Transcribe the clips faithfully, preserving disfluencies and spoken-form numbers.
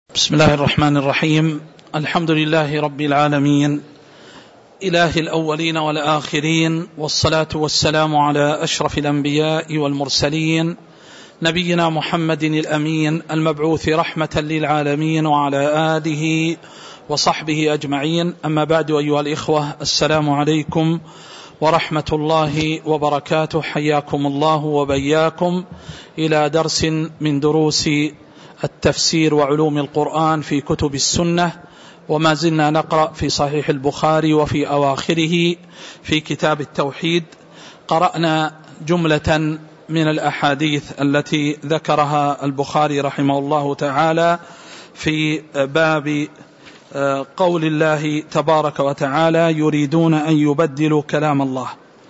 بسم الله الرحمن الرحيم. الحمد لله رب العالمين، إله الأولين والآخرين، والصلاة والسلام على أشرف الأنبياء والمرسلين، نبينا محمد الأمين المبعوث رحمة للعالمين، وعلى آله وصحبه أجمعين. أما بعد، أيها الإخوة، السلام عليكم ورحمة الله وبركاته. حياكم الله وبياكم إلى درس من دروس التفسير وعلوم القرآن في كتب السنة، وما زلنا نقرأ في صحيح البخاري وفي أواخره في كتاب التوحيد. قرأنا جملة من الأحاديث التي ذكرها البخاري رحمه الله تعالى في باب قول الله تبارك وتعالى: يريدون أن يبدلوا كلام الله.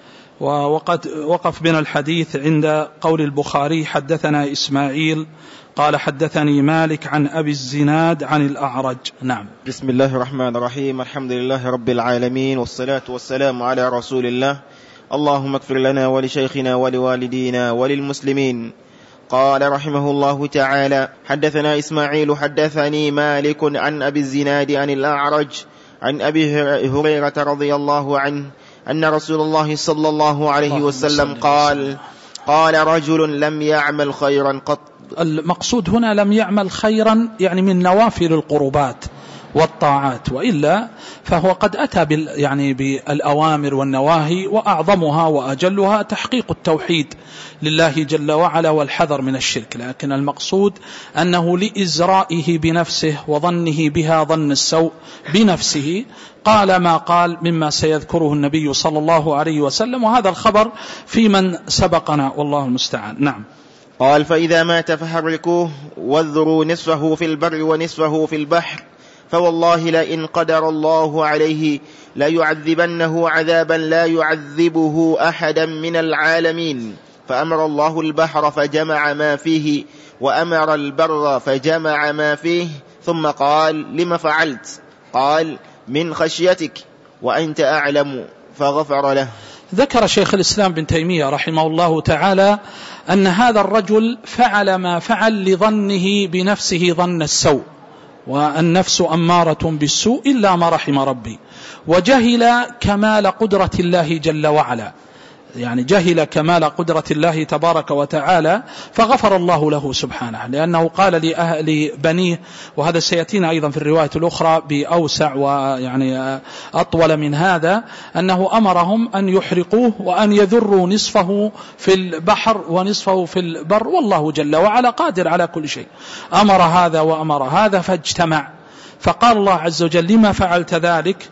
وقد وقف بنا الحديث عند قول البخاري: حدثنا إسماعيل قال حدثني مالك عن أبي الزناد عن الأعرج. نعم. بسم الله الرحمن الرحيم. الحمد لله رب العالمين، والصلاة والسلام على رسول الله. اللهم اغفر لنا ولشيخنا ولوالدينا وللمسلمين. قال رحمه الله تعالى: حدثنا إسماعيل حدثني مالك عن أبي الزناد عن الأعرج عن أبي هريرة رضي الله عنه أن رسول الله صلى الله عليه وسلم قال: قال رجل لم يعمل خيرا قط. المقصود هنا لم يعمل خيرا يعني من نوافل القربات والطاعات، وإلا فهو قد أتى بال يعني بالأوامر والنواهي، وأعظمها وأجلها تحقيق التوحيد لله جل وعلا والحذر من الشرك. لكن المقصود أنه لإزرائه بنفسه وظنه بها ظن السوء بنفسه قال ما قال مما سيذكره النبي صلى الله عليه وسلم، وهذا الخبر في من سبقنا والله المستعان. نعم. قال: فإذا مات فحرقوه واذروا نصفه في البر ونصفه في البحر، فوالله لئن قدر الله عليه لا يعذبنه عذابا لا يعذبه أحدا من العالمين. فأمر الله البحر فجمع ما فيه، وأمر البر فجمع ما فيه، ثم قال: لم فعلت؟ قال: من خشيتك، وأنت أعلم، فغفر له. ذكر شيخ الإسلام بن تيمية رحمه الله تعالى أن هذا الرجل فعل ما فعل لظنه بنفسه ظن السوء، والنفس أمارة بالسوء إلا ما رحم ربي، وجهل كمال قدرة الله جل وعلا، يعني جهل كمال قدرة الله تبارك وتعالى، فغفر الله له سبحانه، لأنه قال لأهل بنيه، وهذا سيأتينا أيضا في الرواية الأخرى بأوسع ويعني أطول من هذا، أنه أمرهم أن يحرقوه وأن يذروا نصفه في البحر ونصفه في البر، والله جل وعلا قادر على كل شيء. أمر هذا وأمر هذا فاجتمع، فقال الله عز وجل: لما فعلت ذلك؟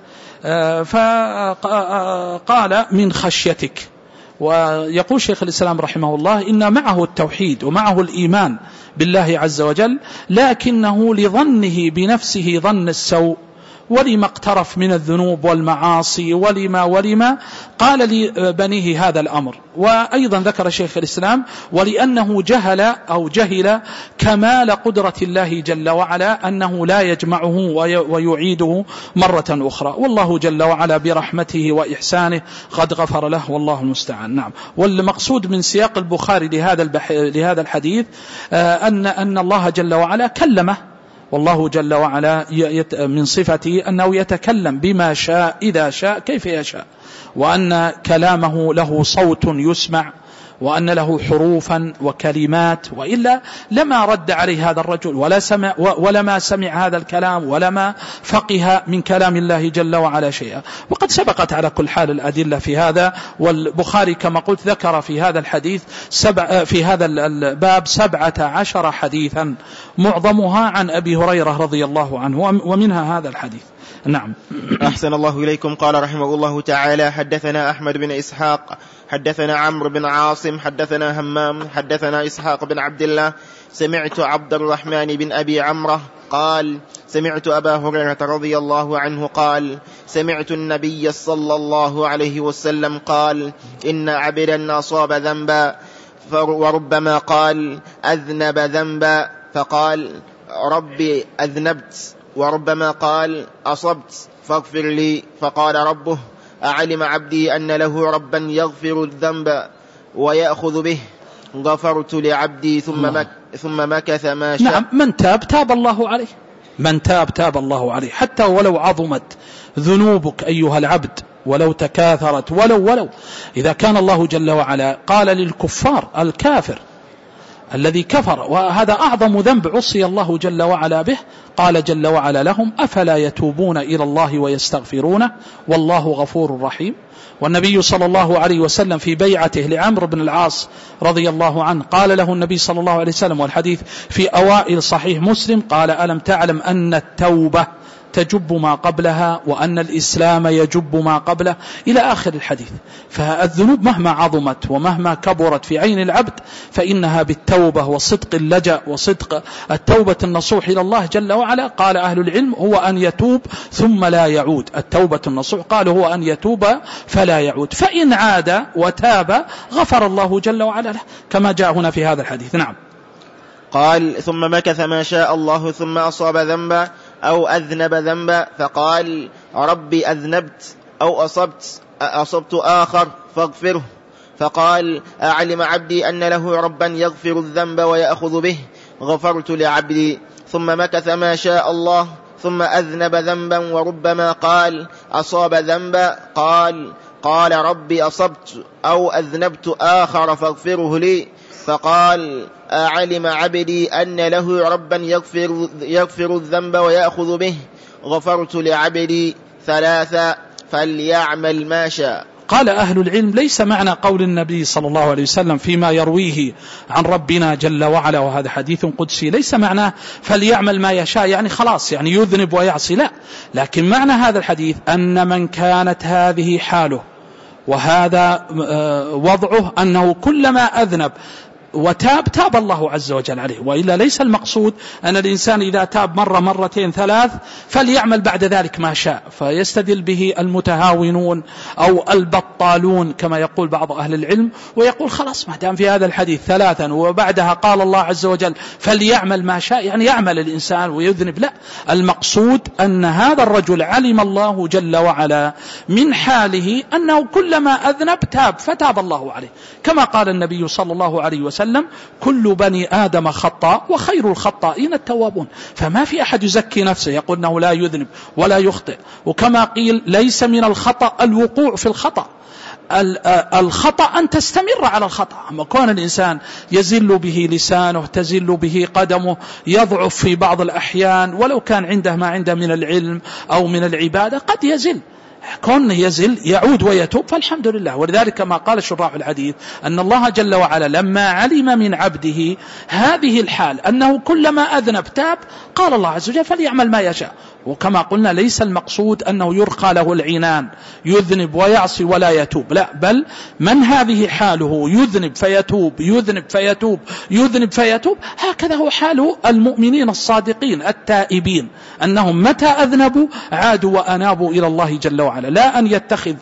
فقال: من خشيتك. ويقول شيخ الإسلام رحمه الله: إن معه التوحيد ومعه الإيمان بالله عز وجل، لكنه لظنه بنفسه ظن السوء، ولما اقترف من الذنوب والمعاصي ولما ولما قال لبنيه هذا الأمر. وأيضا ذكر شيخ الإسلام: ولأنه جهل أو جهل كمال قدرة الله جل وعلا، أنه لا يجمعه ويعيده مرة أخرى، والله جل وعلا برحمته وإحسانه قد غفر له، والله المستعان. نعم. والمقصود من سياق البخاري لهذا لهذا الحديث أن أن الله جل وعلا كلمه، والله جل وعلا من صفته أنه يتكلم بما شاء إذا شاء كيف يشاء، وأن كلامه له صوت يسمع، وأن له حروفا وكلمات، وإلا لما رد عليه هذا الرجل ولا سمع ولما سمع هذا الكلام ولما فقه من كلام الله جل وعلا شيئا. وقد سبقت على كل حال الأدلة في هذا، والبخاري كما قلت ذكر في هذا الحديث سبع في هذا الباب سبعة عشر حديثا، معظمها عن أبي هريرة رضي الله عنه، ومنها هذا الحديث. نعم. أحسن الله إليكم. قال رحمه الله تعالى: حدثنا أحمد بن إسحاق حدثنا عمرو بن عاصم حدثنا همام حدثنا إسحاق بن عبد الله سمعت عبد الرحمن بن أبي عمرو قال: سمعت أبا هريرة رضي الله عنه قال: سمعت النبي صلى الله عليه وسلم قال: إن عبدا أصاب ذنبا، وربما قال أذنب ذنبا فقال: ربي أذنبت، وربما قال أصبت فاغفر لي، فقال ربه: أعلم عبدي أن له ربا يغفر الذنب ويأخذ به، غفرت لعبدي ثم مك ثم مكث ما شاء. نعم. من تاب تاب الله عليه، من تاب تاب الله عليه، حتى ولو عظمت ذنوبك أيها العبد، ولو تكاثرت، ولو ولو إذا كان الله جل وعلا قال للكفار الكافر الذي كفر وهذا أعظم ذنب عصي الله جل وعلا به، قال جل وعلا لهم أفلا يتوبون إلى الله ويستغفرونه والله غفور رحيم. والنبي صلى الله عليه وسلم في بيعته لعمرو بن العاص رضي الله عنه قال له النبي صلى الله عليه وسلم، والحديث في أوائل صحيح مسلم، قال ألم تعلم أن التوبة تجب ما قبلها وأن الإسلام يجب ما قبله، إلى آخر الحديث. فالذنوب مهما عظمت ومهما كبرت في عين العبد فإنها بالتوبة وصدق اللجأ وصدق التوبة النصوح إلى الله جل وعلا. قال أهل العلم هو أن يتوب ثم لا يعود، التوبة النصوح قالوا هو أن يتوب فلا يعود، فإن عاد وتاب غفر الله جل وعلا له كما جاء هنا في هذا الحديث. نعم. قال ثم مكث ما شاء الله ثم أصاب ذنبا أو أذنب ذنبا فقال ربي أذنبت أو أصبت أصبت آخر فاغفره، فقال أعلم عبدي أن له ربا يغفر الذنب ويأخذ به غفرت لعبدي. ثم مكث ما شاء الله ثم أذنب ذنبا وربما قال أصاب ذنبا قال قال ربي أصبت أو أذنبت آخر فاغفره لي، فقال أعلم عبدي أن له ربا يغفر, يغفر الذنب ويأخذ به غفرت لعبدي ثلاثة فليعمل ما شاء. قال أهل العلم ليس معنى قول النبي صلى الله عليه وسلم فيما يرويه عن ربنا جل وعلا وهذا حديث قدسي، ليس معناه فليعمل ما يشاء يعني خلاص يعني يذنب ويعصي، لا، لكن معنى هذا الحديث أن من كانت هذه حاله وهذا وضعه أنه كلما أذنب وتاب تاب الله عز وجل عليه، وإلا ليس المقصود أن الإنسان إذا تاب مرة مرتين ثلاث فليعمل بعد ذلك ما شاء، فيستدل به المتهاونون أو البطالون كما يقول بعض أهل العلم، ويقول خلاص ما دام في هذا الحديث ثلاثا وبعدها قال الله عز وجل فليعمل ما شاء يعني يعمل الإنسان ويذنب، لا، المقصود أن هذا الرجل علم الله جل وعلا من حاله أنه كلما أذنب تاب فتاب الله عليه، كما قال النبي صلى الله عليه وسلم كل بني آدم خطاء وخير الخطائين التوابون، فما في أحد يزكي نفسه يقول أنه لا يذنب ولا يخطئ، وكما قيل ليس من الخطأ الوقوع في الخطأ، الخطأ أن تستمر على الخطأ، أما كون الإنسان يزل به لسانه تزل به قدمه يضعف في بعض الأحيان ولو كان عنده ما عنده من العلم أو من العبادة قد يزل، كون يزل يعود ويتوب فالحمد لله. ولذلك كما قال شراح الحديث أن الله جل وعلا لما علم من عبده هذه الحال أنه كلما أذنب تاب قال الله عز وجل فليعمل ما يشاء، وكما قلنا ليس المقصود أنه يرقى له العنان يذنب ويعصي ولا يتوب، لا، بل من هذه حاله يذنب فيتوب يذنب فيتوب يذنب فيتوب، هكذا هو حال المؤمنين الصادقين التائبين، أنهم متى أذنبوا عادوا وأنابوا إلى الله جل وعلا، لا أن يتخذ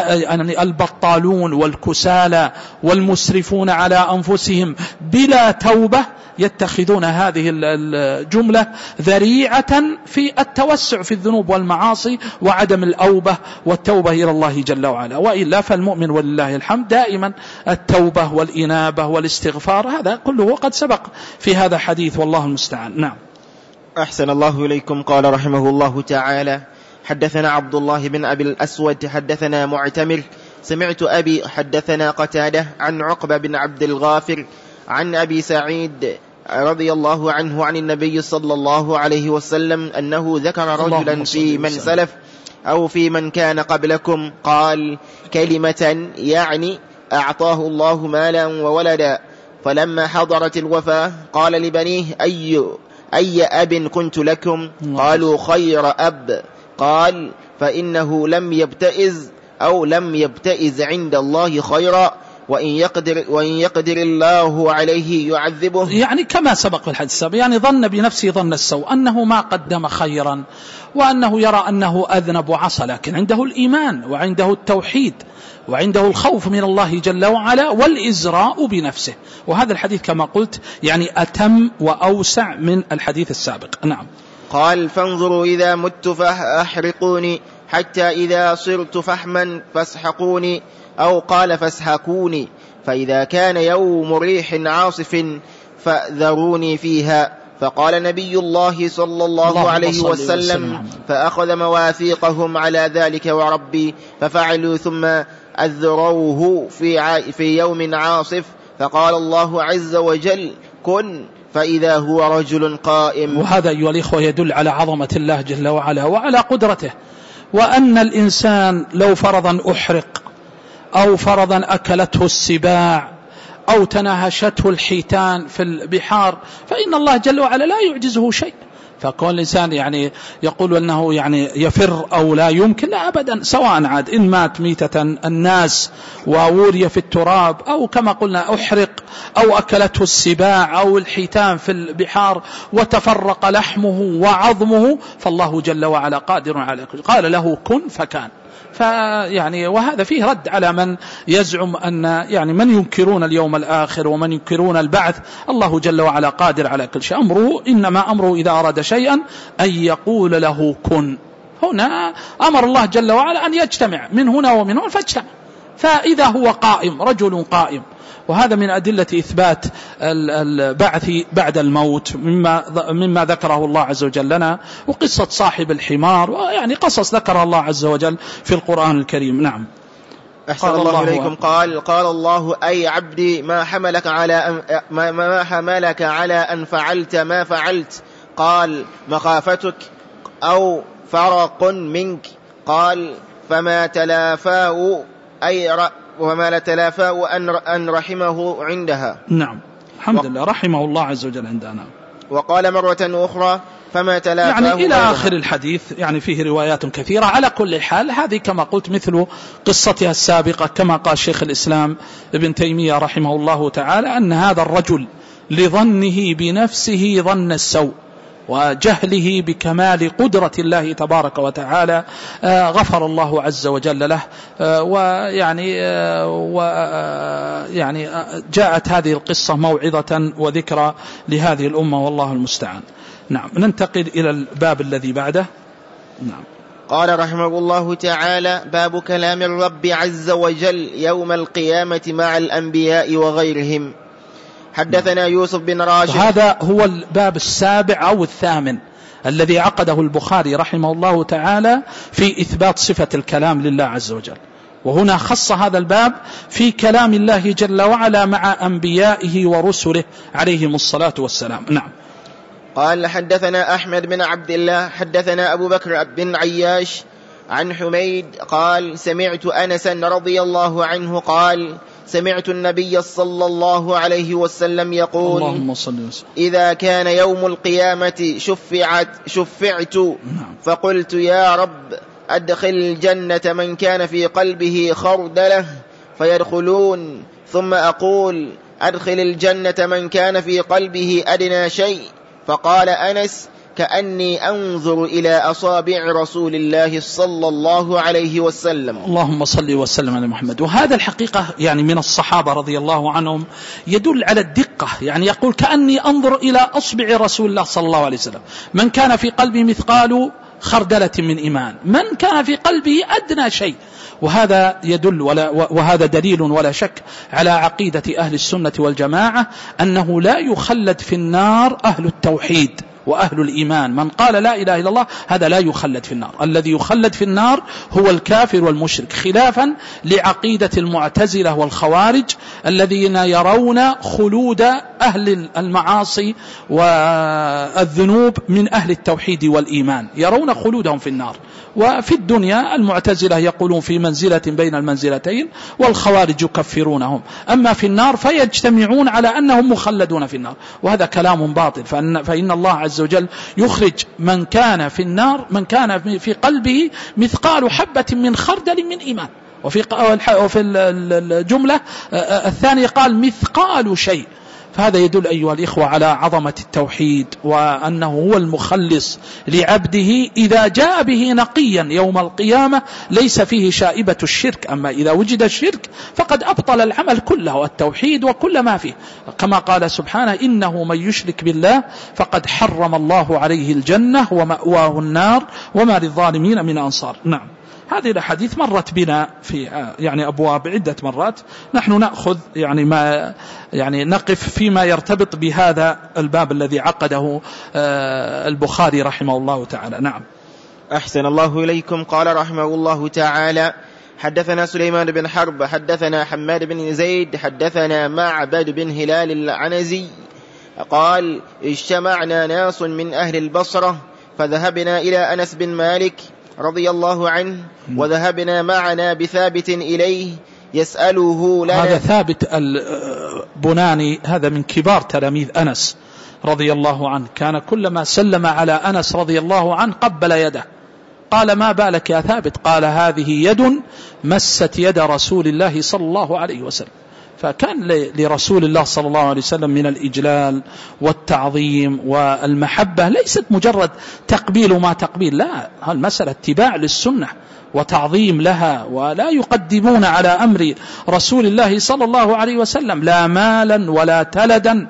البطالون والكسالى والمسرفون على أنفسهم بلا توبة يتخذون هذه الجملة ذريعة في التوسع في الذنوب والمعاصي وعدم الأوبة والتوبة إلى الله جل وعلا، وإلا فالمؤمن ولله الحمد دائما التوبة والإنابة والاستغفار، هذا كله قد سبق في هذا حديث والله المستعان. نعم. أحسن الله إليكم. قال رحمه الله تعالى حدثنا عبد الله بن أبي الأسود حدثنا معتمر سمعت أبي حدثنا قتادة عن عقبة بن عبد الغافر عن أبي سعيد رضي الله عنه عن النبي صلى الله عليه وسلم أنه ذكر رجلا في من سلف أو في من كان قبلكم قال كلمة يعني أعطاه الله مالا وولدا، فلما حضرت الوفاة قال لبنيه أي, أي أب كنت لكم؟ قالوا خير أب. قال فإنه لم يبتئز أو لم يبتئز عند الله خيرا وإن يقدر, وإن يقدر الله عليه يعذبه، يعني كما سبق في الحديث السابق، يعني ظن بنفسه ظن السوء أنه ما قدم خيرا وأنه يرى أنه أذنب وعصى، لكن عنده الإيمان وعنده التوحيد وعنده الخوف من الله جل وعلا والإزراء بنفسه، وهذا الحديث كما قلت يعني أتم وأوسع من الحديث السابق. نعم. قال فانظروا إذا مت فأحرقوني حتى إذا صرت فحما فاسحقوني، أو قال فاسحقوني، فإذا كان يوم ريح عاصف فأذروني فيها، فقال نبي الله صلى الله عليه وسلم فأخذ مواثيقهم على ذلك وربي ففعلوا ثم أذروه في, في يوم عاصف فقال الله عز وجل كن فإذا هو رجل قائم. وهذا أيها الإخوة يدل على عظمة الله جل وعلا وعلى قدرته، وأن الإنسان لو فرضا أحرق أو فرضا أكلته السباع أو تناهشته الحيتان في البحار فإن الله جل وعلا لا يعجزه شيء. فكون الإنسان يعني يقول أنه يعني يفر أو لا يمكن، لا أبدا، سواء عاد إن مات ميتة الناس ووري في التراب أو كما قلنا أحرق أو أكلته السباع أو الحيتان في البحار وتفرق لحمه وعظمه، فالله جل وعلا قادر على كل. قال له كن فكان. فيعني وهذا فيه رد على من يزعم أن يعني من ينكرون اليوم الآخر ومن ينكرون البعث. الله جل وعلا قادر على كل شيء، أمره إنما أمره إذا أراد شيئا أن يقول له كن. هنا أمر الله جل وعلا أن يجتمع من هنا ومن هنا فاجتمع، فإذا هو قائم رجل قائم. وهذا من أدلة إثبات البعث بعد الموت مما, مما ذكره الله عز وجل لنا، وقصة صاحب الحمار ويعني قصص ذكرها الله عز وجل في القرآن الكريم. نعم. أحسن الله إليكم. قال قال الله أي عبدي ما حملك على أن ما, ما حملك على أن فعلت ما فعلت؟ قال مخافتك أو فرق منك. قال فما تلافاه أي رأ وما لا تلافاه أن أن رحمه عندها. نعم الحمد لله رحمه الله عز وجل عندنا. وقال مرة أخرى فما تلافاه يعني إلى آخر الحديث، يعني فيه روايات كثيرة. على كل حال هذه كما قلت مثل قصتها السابقة، كما قال شيخ الإسلام ابن تيمية رحمه الله تعالى أن هذا الرجل لظنه بنفسه ظن السوء وجهله بكمال قدرة الله تبارك وتعالى غفر الله عز وجل له، ويعني ويعني جاءت هذه القصة موعظة وذكرى لهذه الأمة والله المستعان. نعم ننتقل إلى الباب الذي بعده. نعم. قال رحمه الله تعالى باب كلام الرب عز وجل يوم القيامة مع الأنبياء وغيرهم. حدثنا يوسف بن راشد. هذا هو الباب السابع أو الثامن الذي عقده البخاري رحمه الله تعالى في إثبات صفة الكلام لله عز وجل، وهنا خص هذا الباب في كلام الله جل وعلا مع أنبيائه ورسله عليهم الصلاة والسلام. نعم. قال حدثنا أحمد بن عبد الله حدثنا أبو بكر بن عياش عن حميد قال سمعت أنسا رضي الله عنه قال سمعت النبي صلى الله عليه وسلم يقول اللهم صل وسلم إذا كان يوم القيامة شفعت شفعت فقلت يا رب أدخل الجنة من كان في قلبه خردلة فيدخلون، ثم أقول أدخل الجنة من كان في قلبه أدنى شيء. فقال أنس كأني أنظر إلى أصابع رسول الله صلى الله عليه وسلم. اللهم صل وسلم على محمد. وهذا الحقيقة يعني من الصحابة رضي الله عنهم يدل على الدقة، يعني يقول كأني أنظر إلى أصبع رسول الله صلى الله عليه وسلم، من كان في قلبه مثقال خردلة من إيمان، من كان في قلبه أدنى شيء. وهذا يدل ولا وهذا دليل ولا شك على عقيدة أهل السنة والجماعة أنه لا يخلد في النار أهل التوحيد وأهل الإيمان. من قال لا إله إلا الله هذا لا يخلد في النار، الذي يخلد في النار هو الكافر والمشرك، خلافا لعقيدة المعتزلة والخوارج الذين يرون خلود أهل المعاصي والذنوب من أهل التوحيد والإيمان، يرون خلودهم في النار. وفي الدنيا المعتزلة يقولون في منزلة بين المنزلتين، والخوارج يكفرونهم. أما في النار فيجتمعون على أنهم مخلدون في النار، وهذا كلام باطل. فإن, فإن الله عز وجل يخرج من كان في النار من كان في قلبه مثقال حبة من خردل من إيمان. وفي وفي الجملة الثانية قال مثقال شيء. فهذا يدل أيها الإخوة على عظمة التوحيد، وأنه هو المخلص لعبده إذا جاء به نقيا يوم القيامة ليس فيه شائبة الشرك. أما إذا وجد الشرك فقد أبطل العمل كله والتوحيد وكل ما فيه، كما قال سبحانه إنه من يشرك بالله فقد حرم الله عليه الجنة ومأواه النار وما للظالمين من أنصار. نعم. هذه الأحاديث مرت بنا في يعني أبواب عدة مرات، نحن نأخذ يعني ما يعني نقف فيما يرتبط بهذا الباب الذي عقده البخاري رحمه الله تعالى. نعم. أحسن الله إليكم. قال رحمه الله تعالى: حدثنا سليمان بن حرب حدثنا حماد بن زيد حدثنا معبد بن هلال العنزي قال: اجتمعنا ناس من أهل البصرة فذهبنا إلى أنس بن مالك رضي الله عنه وذهبنا معنا بثابت إليه يسأله لنا. هذا ثابت البناني هذا من كبار تلاميذ أنس رضي الله عنه، كان كلما سلم على أنس رضي الله عنه قبل يده، قال: ما بالك يا ثابت؟ قال: هذه يد مست يد رسول الله صلى الله عليه وسلم. فكان لرسول الله صلى الله عليه وسلم من الإجلال والتعظيم والمحبة، ليست مجرد تقبيل ما تقبيل، لا، المسألة اتباع للسنة وتعظيم لها، ولا يقدمون على أمر رسول الله صلى الله عليه وسلم لا مالا ولا تلدا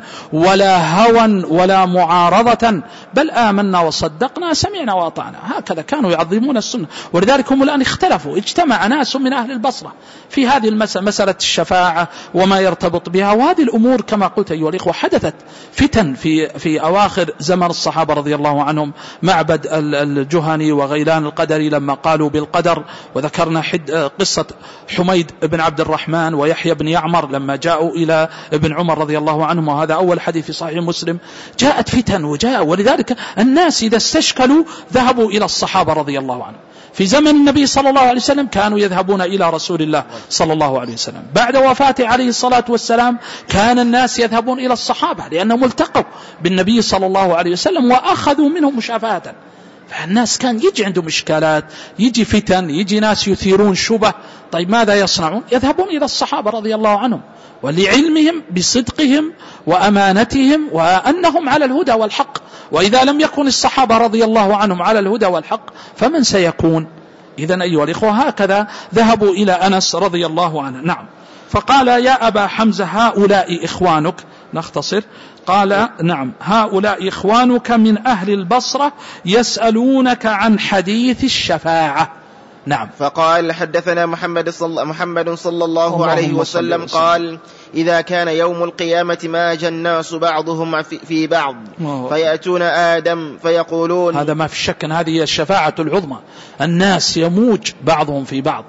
ولا هوى ولا معارضة، بل آمنا وصدقنا سمعنا وأطعنا. هكذا كانوا يعظمون السنة. ولذلك هم الآن اختلفوا، اجتمع ناس من أهل البصرة في هذه المسألة، مسألة الشفاعة وما يرتبط بها، وهذه الأمور كما قلت أيها الإخوة حدثت فتن في في أواخر زمن الصحابة رضي الله عنهم. معبد الجهني وغيلان القدري لما قالوا بالقدر، وذكرنا قصة حميد بن عبد الرحمن ويحيى بن يعمر لما جاءوا إلى ابن عمر رضي الله عنهم، وهذا أول حديث في صحيح مسلم. جاءت فتن وجاء، ولذلك الناس إذا استشكلوا ذهبوا إلى الصحابة رضي الله عنهم. في زمن النبي صلى الله عليه وسلم كانوا يذهبون إلى رسول الله صلى الله عليه وسلم. بعد وفاته عليه الصلاة والسلام كان الناس يذهبون إلى الصحابة لأنهم التقوا بالنبي صلى الله عليه وسلم وأخذوا منهم مشافهة. فالناس كان يجي عندهم إشكالات، يجي فتن، يجي ناس يثيرون شبه، طيب ماذا يصنعون؟ يذهبون إلى الصحابة رضي الله عنهم، ولعلمهم بصدقهم وأمانتهم وأنهم على الهدى والحق. وإذا لم يكن الصحابة رضي الله عنهم على الهدى والحق فمن سيكون؟ إذن أيها الإخوة هكذا ذهبوا إلى أنس رضي الله عنه. نعم. فقال: يا أبا حمزة هؤلاء إخوانك. نختصر. قال: نعم، هؤلاء إخوانك من أهل البصرة يسألونك عن حديث الشفاعة. نعم. فقال: حدثنا محمد صلى, محمد صلى الله عليه وسلم قال: إذا كان يوم القيامة ماج الناس بعضهم في بعض فيأتون آدم فيقولون. هذا ما في شك، هذه هي الشفاعة العظمى، الناس يموج بعضهم في بعض،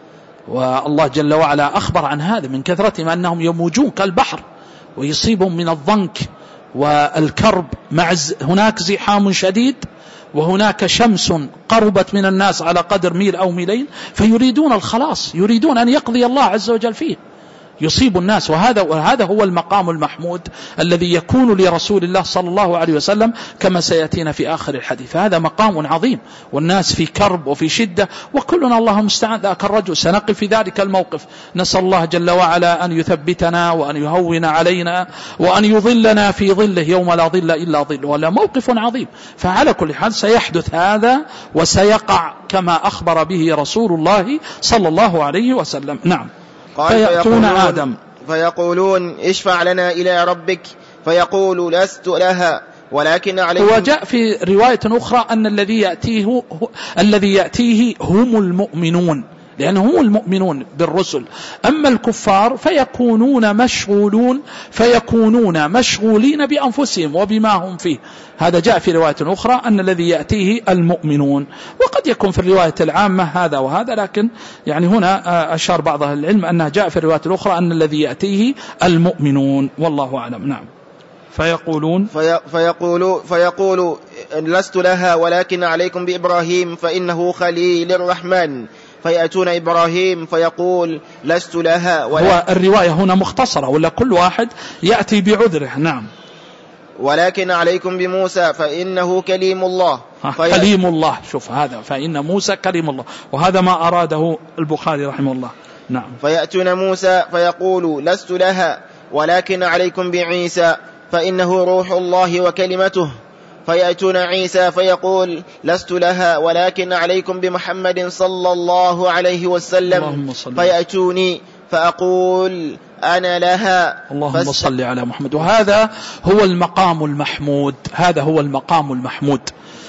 والله جل وعلا أخبر عن هذا من كثرتهم أنهم يموجون كالبحر ويصيبهم من الضنك والكرب، مع هناك زحام شديد وهناك شمس قربت من الناس على قدر ميل أو ميلين، فيريدون الخلاص، يريدون أن يقضي الله عز وجل فيه، يصيب الناس. وهذا وهذا هو المقام المحمود الذي يكون لرسول الله صلى الله عليه وسلم كما سيأتينا في آخر الحديث. هذا مقام عظيم، والناس في كرب وفي شدة، وكلنا الله المستعان ذاك الرجل، سنقف في ذلك الموقف. نسأل الله جل وعلا أن يثبتنا وأن يهون علينا وأن يظلنا في ظله يوم لا ظل إلا ظل، ولا موقف عظيم. فعلى كل حال سيحدث هذا وسيقع كما أخبر به رسول الله صلى الله عليه وسلم. نعم. فيأتون آدم فيقولون: اشفع لنا إلى ربك، فيقول: لست لها ولكن عليكم. وجاء في رواية أخرى أن الذي يأتيه الذي يأتيه هم المؤمنون، لأنهم هم المؤمنون بالرسل. أما الكفار فيكونون مشغولون فيكونون مشغولين بأنفسهم وبما هم فيه. هذا جاء في رواية أخرى أن الذي يأتيه المؤمنون، وقد يكون في الرواية العامة هذا وهذا، لكن يعني هنا أشار بعض أهل العلم أنها جاء في الرواية الأخرى أن الذي يأتيه المؤمنون، والله أعلم. نعم. فيقولون في فيقول فيقول لست لها ولكن عليكم بإبراهيم فإنه خليل الرحمن، فيأتون إبراهيم فيقول: لست لها. هو الرواية هنا مختصرة ولا كل واحد يأتي بعذره؟ نعم. ولكن عليكم بموسى فإنه كليم الله. في... كليم الله، شوف هذا، فإن موسى كليم الله، وهذا ما أراده البخاري رحمه الله. نعم. فيأتون موسى فيقول: لست لها ولكن عليكم بعيسى فإنه روح الله وكلمته. فيأتون عيسى فيقول: لست لها ولكن عليكم بمحمد صلى الله عليه وسلم. فيأتوني فأقول: أنا لها. اللهم فس... صل على محمد. وهذا هو المقام المحمود، هذا هو المقام المحمود.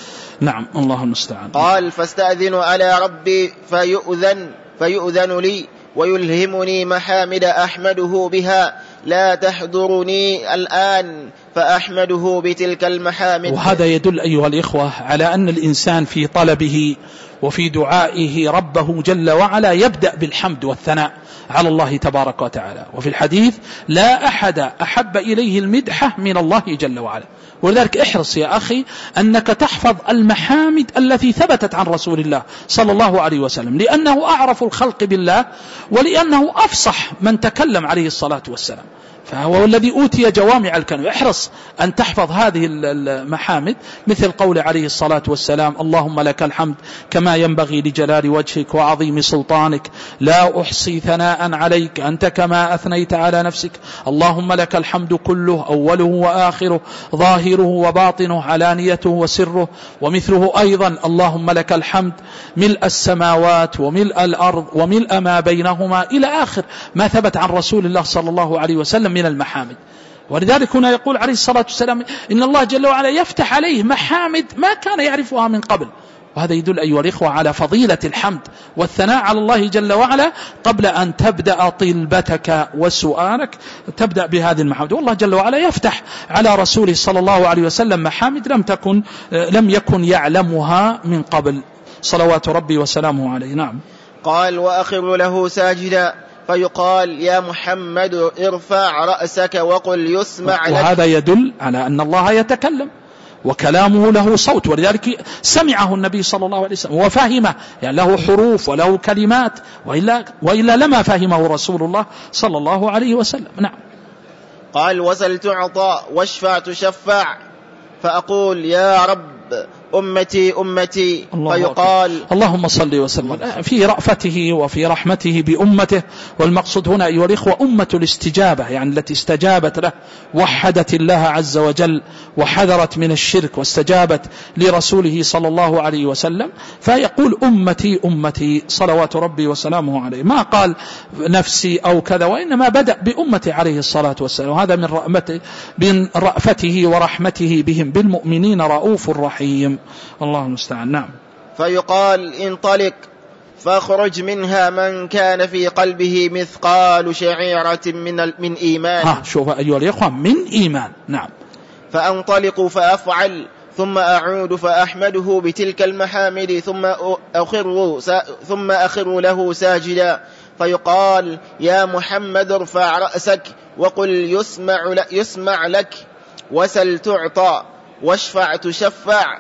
نعم الله المستعان. قال فاستأذن على ربي فيؤذن, فيؤذن لي ويلهمني محامد أحمده بها لا تحضرني الآن فأحمده بتلك المحامد. وهذا يدل أيها الإخوة على أن الإنسان في طلبه وفي دعائه ربه جل وعلا يبدأ بالحمد والثناء على الله تبارك وتعالى. وفي الحديث لا أحد أحب إليه المدحة من الله جل وعلا. ولذلك احرص يا أخي أنك تحفظ المحامد التي ثبتت عن رسول الله صلى الله عليه وسلم، لأنه أعرف الخلق بالله ولأنه أفصح من تكلم عليه الصلاة والسلام، فهو الذي أوتي جوامع الكلم. احرص أن تحفظ هذه المحامد مثل قول عليه الصلاة والسلام اللهم لك الحمد كما ينبغي لجلال وجهك وعظيم سلطانك لا أحصي ثناء عليك أنت كما أثنيت على نفسك اللهم لك الحمد كله أوله وآخره ظاهره وباطنه علانيته وسره. ومثله أيضا اللهم لك الحمد ملء السماوات وملء الأرض وملء ما بينهما إلى آخر ما ثبت عن رسول الله صلى الله عليه وسلم من المحامد. ولذلك هنا يقول عليه الصلاة والسلام إن الله جل وعلا يفتح عليه محامد ما كان يعرفها من قبل. وهذا يدل أيها الإخوة على فضيلة الحمد والثناء على الله جل وعلا قبل أن تبدأ طلبتك وسؤالك تبدأ بهذه المحامد. والله جل وعلا يفتح على رسوله صلى الله عليه وسلم محامد لم تكن لم يكن يعلمها من قبل صلوات ربي وسلامه عليه. نعم. قال وأخر له ساجدا فيقال يا محمد ارفع رأسك وقل يسمع لك. وهذا يدل على أن الله يتكلم وكلامه له صوت، ولذلك سمعه النبي صلى الله عليه وسلم وفهمه، يعني له حروف وله كلمات، وإلا, وإلا لما فهمه رسول الله صلى الله عليه وسلم. نعم. قال وسل تعطى واشفع تشفع فأقول يا رب أمتي أمتي فيقال اللهم صل وسلم في رأفته وفي رحمته بأمته. والمقصود هنا أيها الإخوة أمة الاستجابة، يعني التي استجابت له وحدت الله عز وجل وحذرت من الشرك واستجابت لرسوله صلى الله عليه وسلم، فيقول أمتي أمتي صلوات ربي وسلامه عليه، ما قال نفسي أو كذا، وإنما بدأ بأمتي عليه الصلاة والسلام. وهذا من رأفته, من رأفته ورحمته بهم بالمؤمنين رؤوف رحيم. الله المستعان. نعم. فيقال انطلق فاخرج منها من كان في قلبه مثقال شعيرة من من إيمان. ها شوف أيها الأخوة من إيمان. نعم. فأنطلق فأفعل ثم أعود فأحمده بتلك المحامد ثم أخر ثم أخر له ساجدا فيقال يا محمد ارفع رأسك وقل يسمع يسمع لك وسل تعطى واشفع تشفع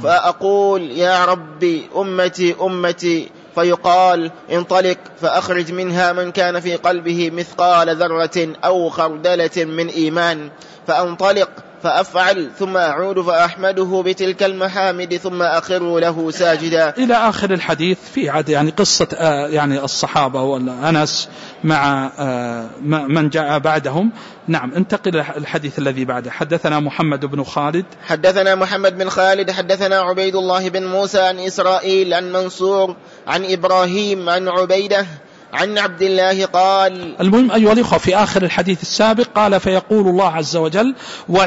فأقول يا ربي أمتي أمتي فيقال انطلق فأخرج منها من كان في قلبه مثقال ذرة أو خردلة من إيمان فأنطلق فأفعل ثم أعود فأحمده بتلك المحامد ثم أخر له ساجدا إلى آخر الحديث. في عاد يعني قصة آه يعني الصحابة وأنس مع آه من جاء بعدهم. نعم. انتقل الحديث الذي بعده. حدثنا محمد بن خالد حدثنا محمد بن خالد حدثنا عبيد الله بن موسى عن إسرائيل عن منصور عن إبراهيم عن عبيدة عن عبد الله قال. المهم أيها الأخوة في آخر الحديث السابق قال فيقول الله عز وجل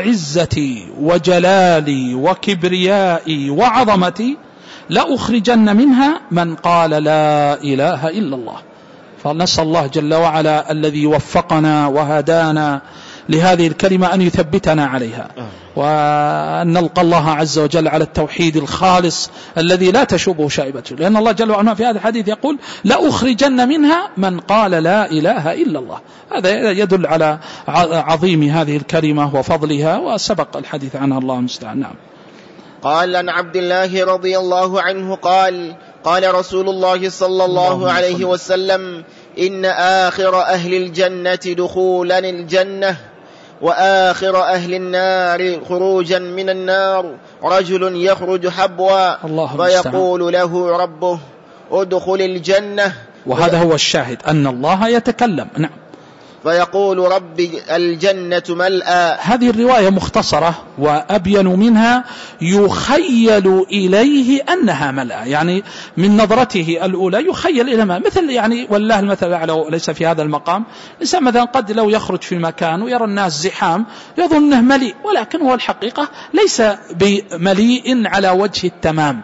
وعزتي وجلالي وكبريائي وعظمتي لأخرجن منها من قال لا إله إلا الله. فنسأل الله جل وعلا الذي وفقنا وهدانا لهذه الكلمة أن يثبتنا عليها وأن نلقى الله عز وجل على التوحيد الخالص الذي لا تشوبه شائبته، لأن الله جل وعلا في هذا الحديث يقول لا أخرجن منها من قال لا إله إلا الله. هذا يدل على عظيم هذه الكلمة وفضلها وسبق الحديث عنها. الله المستعان. نعم. قال عن عبد الله رضي الله عنه قال قال رسول الله صلى الله عليه وسلم إن آخر أهل الجنة دخولا الجنة وآخر أهل النار خروجا من النار رجل يخرج حبوا فيقول له ربه ادخل الجنة. وهذا هو الشاهد أن الله يتكلم. نعم. فيقول ربي الجنة ملأى. هذه الرواية مختصرة وأبين منها يخيل إليه أنها ملأى، يعني من نظرته الأولى يخيل إلى ما مثل يعني والله المثل الأعلى ليس في هذا المقام. الإنسان مثلا قد لو يخرج في مكان ويرى الناس زحام يظن أنه مليء، ولكن هو الحقيقة ليس بمليء على وجه التمام.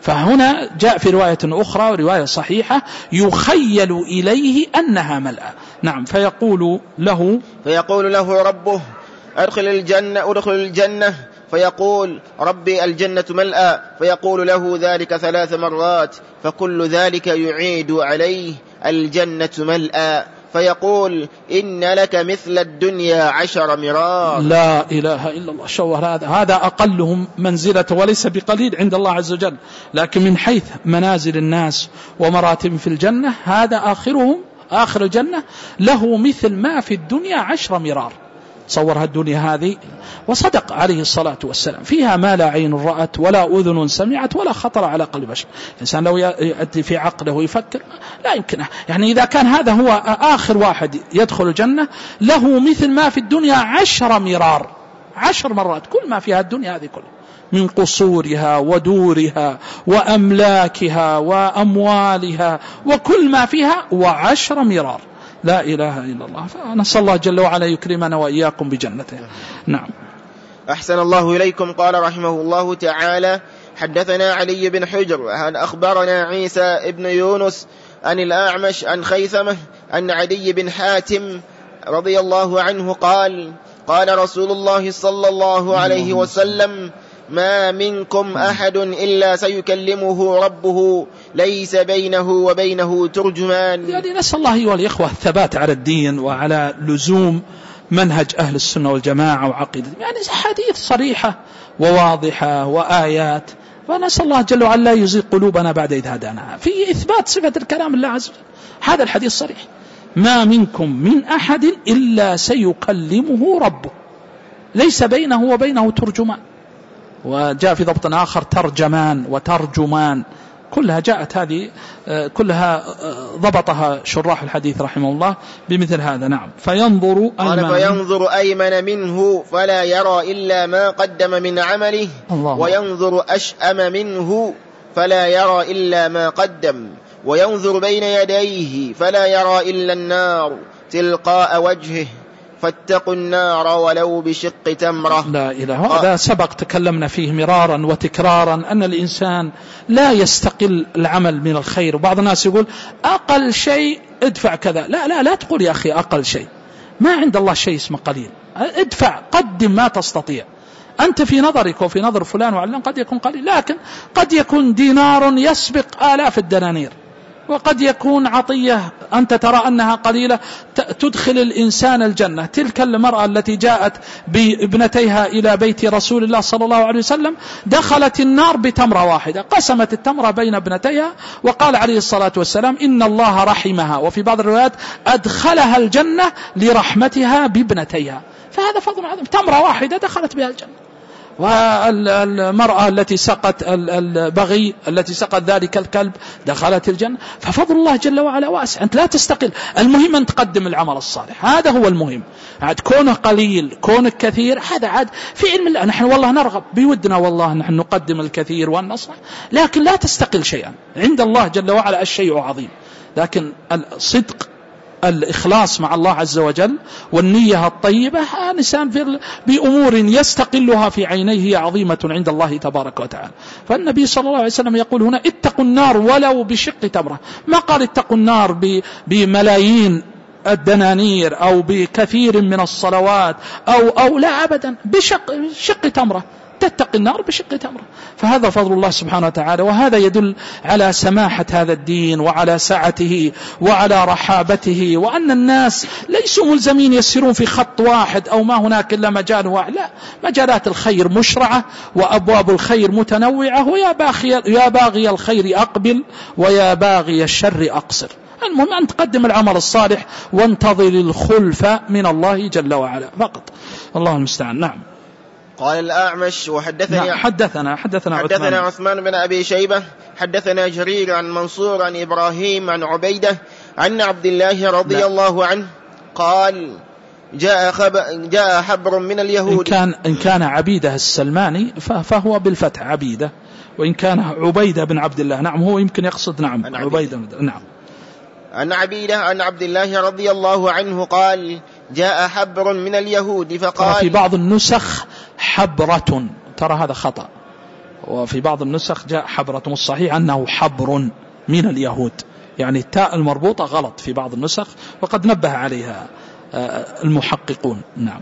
فهنا جاء في رواية أخرى ورواية صحيحة يخيل إليه أنها ملأى. نعم. فيقول له فيقول له ربه أدخل الجنة أدخل الجنة فيقول ربي الجنة ملأى، فيقول له ذلك ثلاث مرات، فكل ذلك يعيد عليه الجنة ملأى، فيقول إن لك مثل الدنيا عشر مرار. لا إله إلا الله. شوهر هذا هذا أقلهم منزلة وليس بقليل عند الله عز وجل، لكن من حيث منازل الناس ومراتب في الجنة هذا آخرهم آخر الجنة له مثل ما في الدنيا عشر مرار. تصورها الدنيا هذه، وصدق عليه الصلاة والسلام، فيها ما لا عين رأت ولا أذن سمعت ولا خطر على قلب بشر. الإنسان لو يأتي في عقله ويفكر لا يمكنه. يعني إذا كان هذا هو آخر واحد يدخل الجنة له مثل ما في الدنيا عشر مرار، عشر مرات كل ما فيها الدنيا هذه كلها من قصورها ودورها وأملاكها وأموالها وكل ما فيها وعشر مرار. لا إله إلا الله. فنسأل الله جل وعلا يكرمنا وإياكم بجنته. نعم. أحسن الله إليكم. قال رحمه الله تعالى حدثنا علي بن حجر أخبرنا عيسى بن يونس عن الأعمش عن خيثمة عن عدي بن حاتم رضي الله عنه قال قال رسول الله صلى الله عليه وسلم ما منكم أحد إلا سيكلمه ربه ليس بينه وبينه ترجمان. يعني نسأل الله أيها الإخوة الثبات على الدين وعلى لزوم منهج أهل السنة والجماعة وعقيدة، يعني حديث صريحة وواضحة وآيات، ونسأل الله جل وعلا لا يزيغ قلوبنا بعد إذ هدانا في إثبات صفة الكلام الله عز وجل. هذا الحديث صريح، ما منكم من أحد إلا سيكلمه ربه ليس بينه وبينه ترجمان. وجاء في ضبط آخر ترجمان وترجمان، كلها جاءت هذه كلها ضبطها شراح الحديث رحمه الله بمثل هذا. نعم. فينظر قال فينظر أيمن منه فلا يرى إلا ما قدم من عمله، وينظر أشأم منه فلا يرى إلا ما قدم، وينظر بين يديه فلا يرى إلا النار تلقاء وجهه فاتقوا النار ولو بشق تمرة. لا إله. هذا سبق تكلمنا فيه مرارا وتكرارا أن الإنسان لا يستقل العمل من الخير. وبعض الناس يقول أقل شيء ادفع كذا. لا لا لا تقول يا أخي أقل شيء، ما عند الله شيء اسمه قليل. ادفع، قدم ما تستطيع. أنت في نظرك وفي نظر فلان وعلان قد يكون قليل، لكن قد يكون دينار يسبق آلاف الدنانير، وقد يكون عطية أنت ترى أنها قليلة تدخل الإنسان الجنة. تلك المرأة التي جاءت بابنتيها إلى بيت رسول الله صلى الله عليه وسلم دخلت النار بتمرة واحدة، قسمت التمرة بين ابنتيها، وقال عليه الصلاة والسلام إن الله رحمها، وفي بعض الروايات أدخلها الجنة لرحمتها بابنتيها. فهذا فضل عظيم، تمرة واحدة دخلت بها الجنة. والمرأة التي سقت البغي التي سقت ذلك الكلب دخلت الجنة. ففضل الله جل وعلا واسع، أنت لا تستقل، المهم أن تقدم العمل الصالح، هذا هو المهم. عاد كونه قليل كونك كثير هذا عاد في علم الله. نحن والله نرغب بودنا والله نحن نقدم الكثير والنصح، لكن لا تستقل شيئا عند الله جل وعلا الشيء عظيم. لكن الصدق الإخلاص مع الله عز وجل والنية الطيبة إنسان بأمور يستقلها في عينيه هي عظيمة عند الله تبارك وتعالى. فالنبي صلى الله عليه وسلم يقول هنا اتقوا النار ولو بشق تمرة، ما قال اتقوا النار بملايين الدنانير أو بكثير من الصلوات أو, أو لا أبدا، بشق شق تمرة، تتقي النار بشق تمرة. فهذا فضل الله سبحانه وتعالى، وهذا يدل على سماحة هذا الدين وعلى سعته وعلى رحابته، وأن الناس ليسوا ملزمين يسيرون في خط واحد أو ما هناك إلا مجال واحد، لا، مجالات الخير مشرعة وأبواب الخير متنوعة، ويا باغي يا باغي الخير أقبل ويا باغي الشر أقصر. المهم أن تقدم العمل الصالح وانتظر الخلف من الله جل وعلا فقط. الله المستعان. نعم. قال الأعمش وحدثني نعم حدثنا حدثنا, حدثنا عثمان. عثمان بن أبي شيبة حدثنا جرير عن منصور عن إبراهيم عن عبيدة عن عبد الله رضي لا. الله عنه قال جاء, جاء حبر من اليهود. إن كان, إن كان عبيدة السلماني فهو بالفتح عبيدة، وإن كان عبيدة بن عبد الله نعم هو يمكن يقصد نعم عبيدة نعم. عن عبيدة عن عبد الله رضي الله عنه قال جاء حبر من اليهود فقال. في بعض النسخ حبرة، ترى هذا خطأ، وفي بعض النسخ جاء حبرة، الصحيح أنه حبر من اليهود، يعني التاء المربوطة غلط في بعض النسخ، وقد نبه عليها المحققون نعم.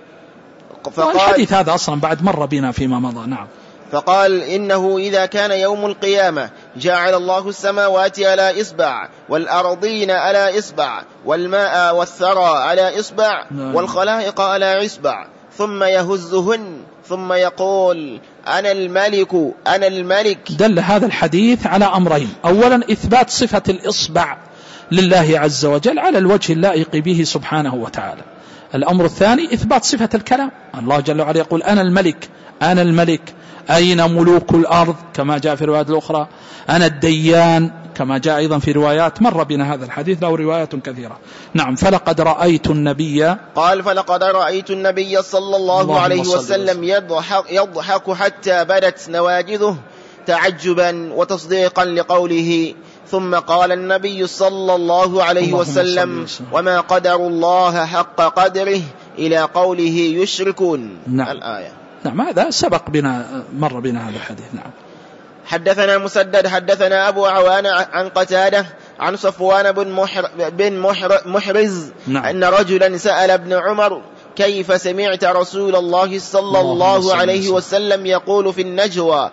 والحديث هذا أصلا بعد مر بنا فيما مضى نعم. فقال إنه إذا كان يوم القيامة جعل الله السماوات على إصبع والأرضين على إصبع والماء والثرى على إصبع والخلائق على إصبع ثم يهزهن ثم يقول أنا الملك أنا الملك. دل هذا الحديث على أمرين: أولا إثبات صفة الإصبع لله عز وجل على الوجه اللائق به سبحانه وتعالى. الأمر الثاني إثبات صفة الكلام، الله جل وعلا يقول أنا الملك أنا الملك، أين ملوك الأرض كما جاء في الروايات الأخرى، أنا الديان كما جاء أيضا في روايات مر بنا هذا الحديث له روايات كثيرة نعم. فلقد رأيت النبي قال فلقد رأيت النبي صلى الله, الله عليه وسلم يضحك, يضحك حتى بدت نواجذه تعجبا وتصديقا لقوله، ثم قال النبي صلى الله عليه وسلم وما قدر الله حق قدره إلى قوله يشركون نعم. الآية نعم هذا سبق بنا مر بنا هذا الحديث نعم. حدثنا مسدد حدثنا أبو عوان عن قتادة عن صفوان بن, محر بن محر محرز نعم. أن رجلا سأل ابن عمر كيف سمعت رسول الله صلى الله, الله عليه وسلم يقول في النجوى؟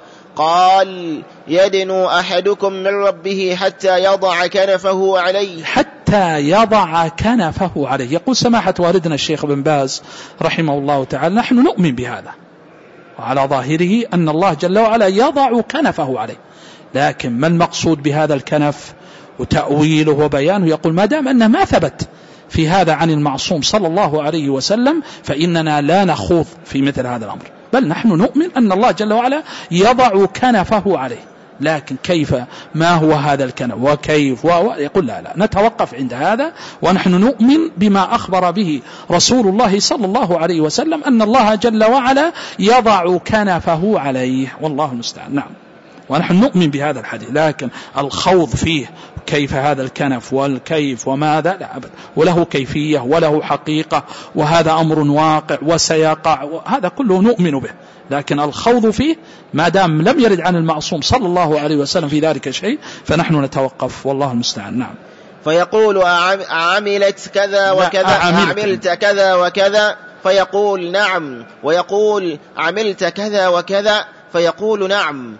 قال يدنو أحدكم من ربه حتى يضع كنفه عليه حتى يضع كنفه عليه. يقول سماحة والدنا الشيخ بن باز رحمه الله تعالى نحن نؤمن بهذا، وعلى ظاهره أن الله جل وعلا يضع كنفه عليه، لكن ما المقصود بهذا الكنف وتأويله وبيانه؟ يقول ما دام أنه ما ثبت في هذا عن المعصوم صلى الله عليه وسلم فإننا لا نخوض في مثل هذا الأمر، بل نحن نؤمن أن الله جل وعلا يضع كنفه عليه، لكن كيف ما هو هذا الكنف وكيف و... يقول لا لا نتوقف عند هذا، ونحن نؤمن بما أخبر به رسول الله صلى الله عليه وسلم أن الله جل وعلا يضع كنفه عليه، والله المستعان نعم. ونحن نؤمن بهذا الحديث، لكن الخوض فيه كيف هذا الكنف والكيف وماذا لا أبدا، وله كيفية وله حقيقة وهذا أمر واقع وسيقع، هذا كله نؤمن به، لكن الخوض فيه ما دام لم يرد عن المعصوم صلى الله عليه وسلم في ذلك شيء فنحن نتوقف والله المستعان نعم. فيقول عملت كذا وكذا عملت كذا وكذا فيقول نعم، ويقول عملت كذا وكذا فيقول نعم،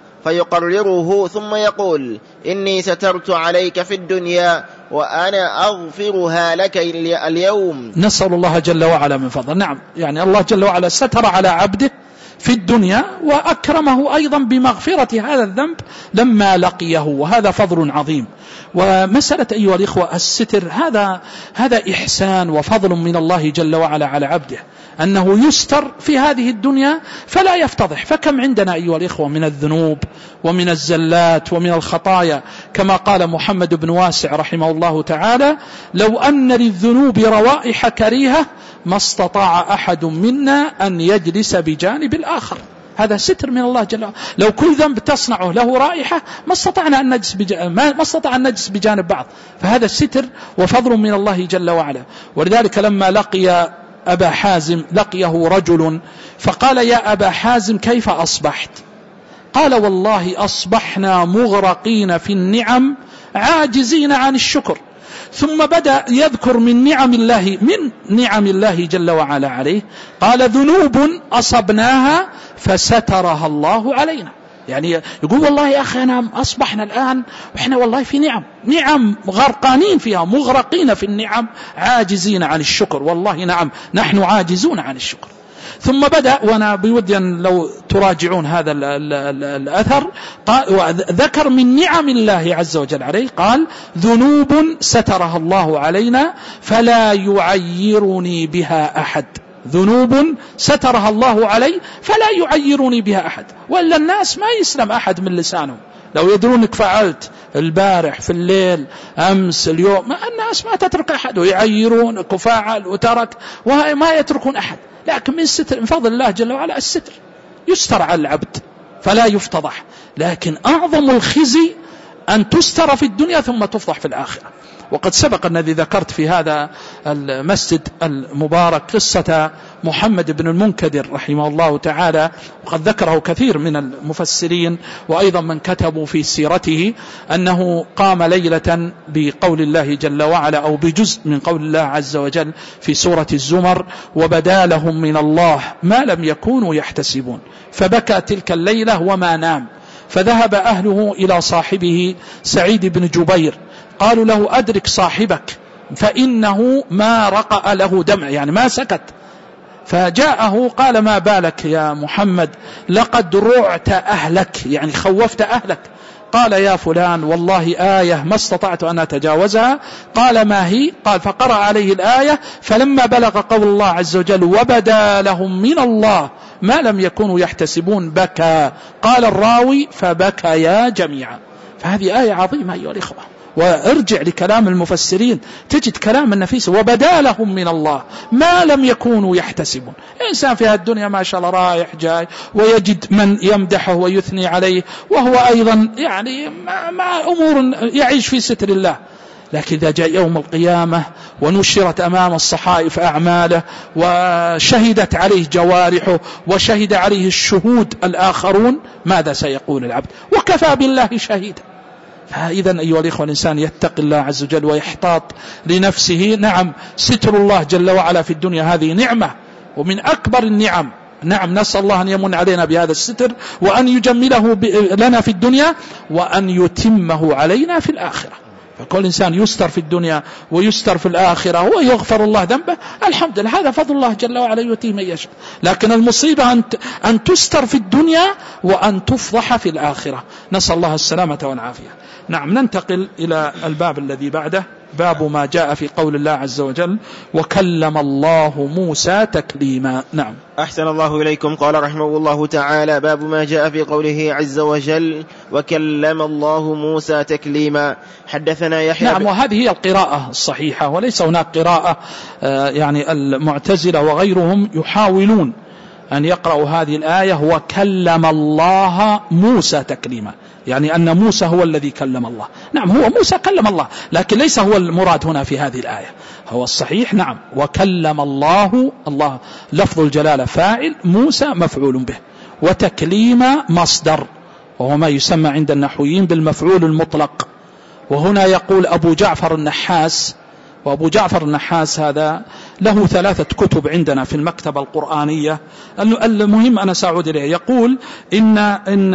فيقرره ثم يقول إني سترت عليك في الدنيا وأنا أغفرها لك اليوم. نسأل الله جل وعلا من فضل نعم، يعني الله جل وعلا ستر على عبده في الدنيا وأكرمه أيضا بمغفرة هذا الذنب لما لقيه، وهذا فضل عظيم. ومسألة أيها الإخوة الستر هذا هذا إحسان وفضل من الله جل وعلا على عبده، أنه يستر في هذه الدنيا فلا يفتضح. فكم عندنا أيها الإخوة من الذنوب ومن الزلات ومن الخطايا، كما قال محمد بن واسع رحمه الله تعالى لو أن للذنوب روائح كريهة ما استطاع أحد منا أن يجلس بجانب الآخر. هذا ستر من الله جل وعلا، لو كل ذنب تصنعه له رائحة ما استطعنا أن نجلس بجانب ما استطاع أن نجلس بجانب بعض، فهذا ستر وفضل من الله جل وعلا. ولذلك لما لقي أبا حازم لقيه رجل فقال يا أبا حازم كيف أصبحت؟ قال والله أصبحنا مغرقين في النعم عاجزين عن الشكر. ثم بدأ يذكر من نعم الله من نعم الله جل وعلا عليه، قال ذنوب أصبناها فسترها الله علينا. يعني يقول والله يا أخي أنا أصبحنا الآن وإحنا والله في نعم نعم غرقانين فيها مغرقين في النعم عاجزين عن الشكر. والله نعم نحن عاجزون عن الشكر. ثم بدأ، وأنا بودي أن لو تراجعون هذا ال ال ال الأثر، ذكر من نعم الله عز وجل عليه قال ذنوب سترها الله علينا فلا يعيرني بها أحد. ذنوب سترها الله علي فلا يعيرني بها أحد. وإلا الناس ما يسلم أحد من لسانهم، لو يدرونك فعلت البارح في الليل أمس اليوم، ما الناس ما تترك أحد ويعيرونك وفعل وترك وما يتركون أحد. لكن من ستر من فضل الله جل وعلا الستر، يستر على العبد فلا يفتضح. لكن أعظم الخزي أن تستر في الدنيا ثم تفضح في الآخرة. وقد سبق الذي ذكرت في هذا المسجد المبارك قصة محمد بن المنكدر رحمه الله تعالى، وقد ذكره كثير من المفسرين وأيضا من كتبوا في سيرته، أنه قام ليلة بقول الله جل وعلا أو بجزء من قول الله عز وجل في سورة الزمر: وبدا لهم من الله ما لم يكونوا يحتسبون، فبكى تلك الليلة وما نام. فذهب أهله إلى صاحبه سعيد بن جبير، قالوا له: أدرك صاحبك فإنه ما رقأ له دمع، يعني ما سكت. فجاءه قال: ما بالك يا محمد؟ لقد رعت أهلك، يعني خوفت أهلك. قال: يا فلان والله آية ما استطعت أن أتجاوزها. قال: ما هي؟ قال: فقرأ عليه الآية، فلما بلغ قول الله عز وجل: وبدا لهم من الله ما لم يكونوا يحتسبون بكى. قال الراوي: فبكيا جميعا. فهذه آية عظيمة أيها الإخوة. وارجع لكلام المفسرين تجد كلام النفيس: وبدا لهم من الله ما لم يكونوا يحتسبون. إنسان في الدنيا ما شاء الله رايح جاي ويجد من يمدحه ويثني عليه، وهو أيضا يعني مع أمور يعيش في ستر الله. لكن إذا جاء يوم القيامة ونشرت أمام الصحائف أعماله وشهدت عليه جوارحه وشهد عليه الشهود الآخرون، ماذا سيقول العبد؟ وكفى بالله شهيدا. فإذا أيها الإخوة الإنسان يتقي الله عز وجل ويحتاط لنفسه. نعم، ستر الله جل وعلا في الدنيا هذه نعمة ومن أكبر النعم. نعم، نسأل الله أن يمن علينا بهذا الستر وأن يجمله لنا في الدنيا وأن يتمه علينا في الآخرة. فكل إنسان يستر في الدنيا ويستر في الآخرة ويغفر الله ذنبه، الحمد لله، هذا فضل الله جل وعلا يؤتيه من يشاء. لكن المصيبة أن أن تستر في الدنيا وأن تفضح في الآخرة، نسأل الله السلامة والعافية. نعم، ننتقل إلى الباب الذي بعده، باب ما جاء في قول الله عز وجل: وكلم الله موسى تكليما. نعم. أحسن الله إليكم. قال رحمه الله تعالى: باب ما جاء في قوله عز وجل: وكلم الله موسى تكليما. حدثنا يحيى. نعم، وهذه هي القراءة الصحيحة، وليس هناك قراءة يعني المعتزلة وغيرهم يحاولون أن يقرأوا هذه الآية: وكلم الله موسى تكليما، يعني أن موسى هو الذي كلم الله. نعم، هو موسى كلم الله، لكن ليس هو المراد هنا في هذه الآية. هو الصحيح نعم، وكلم الله، الله لفظ الجلالة فاعل، موسى مفعول به، وتكليم مصدر، وهو ما يسمى عند النحويين بالمفعول المطلق. وهنا يقول أبو جعفر النحاس، وأبو جعفر النحاس هذا له ثلاثة كتب عندنا في المكتبة القرآنية. المهم أنا سأعود إليه. يقول إن, إن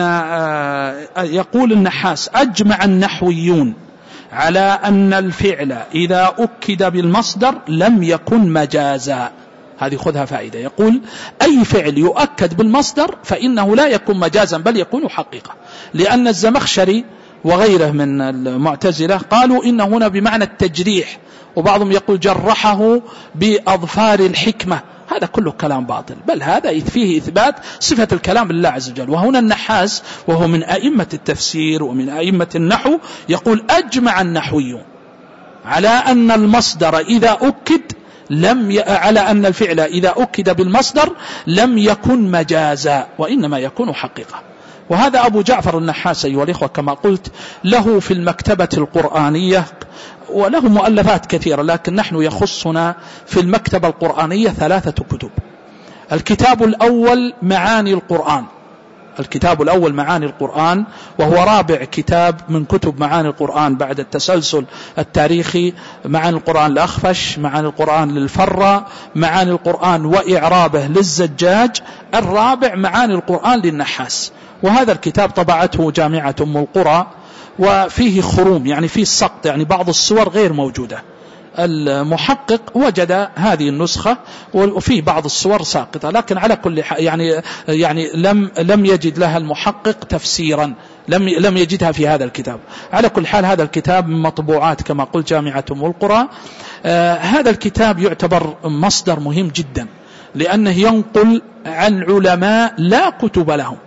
يقول النحاس: أجمع النحويون على أن الفعل إذا أكد بالمصدر لم يكن مجازا. هذه خذها فائدة. يقول أي فعل يؤكد بالمصدر فإنه لا يكون مجازا بل يكون حقيقة، لأن الزمخشري وغيره من المعتزلة قالوا إن هنا بمعنى التجريح، وبعضهم يقول جرحه بأظفار الحكمة. هذا كله كلام باطل، بل هذا فيه إثبات صفة الكلام لله عز وجل. وهنا النحاس وهو من أئمة التفسير ومن أئمة النحو يقول: أجمع النحويون على أن المصدر إذا أكد لم ي... على أن الفعل إذا أكد بالمصدر لم يكن مجازا وإنما يكون حقيقة. وهذا أبو جعفر النحاس أيها الإخوة كما قلت له في المكتبة القرآنية، وله مؤلفات كثيرة، لكن نحن يخصنا في المكتبة القرآنية ثلاثة كتب. الكتاب الأول معاني القرآن، الكتاب الأول معاني القرآن، وهو رابع كتاب من كتب معاني القرآن بعد التسلسل التاريخي: معاني القرآن للأخفش، معاني القرآن للفرة، معاني القرآن وإعرابه للزجاج، الرابع معاني القرآن للنحاس. وهذا الكتاب طبعته جامعة أم القرى، وفيه خروم يعني فيه سقط، يعني بعض الصور غير موجودة. المحقق وجد هذه النسخة وفيه بعض الصور ساقطة، لكن على كل حال يعني يعني لم لم يجد لها المحقق تفسيرا، لم لم يجدها في هذا الكتاب. على كل حال هذا الكتاب من مطبوعات كما قلت جامعة أم القرى. آه هذا الكتاب يعتبر مصدر مهم جدا، لأنه ينقل عن علماء لا كتب لهم،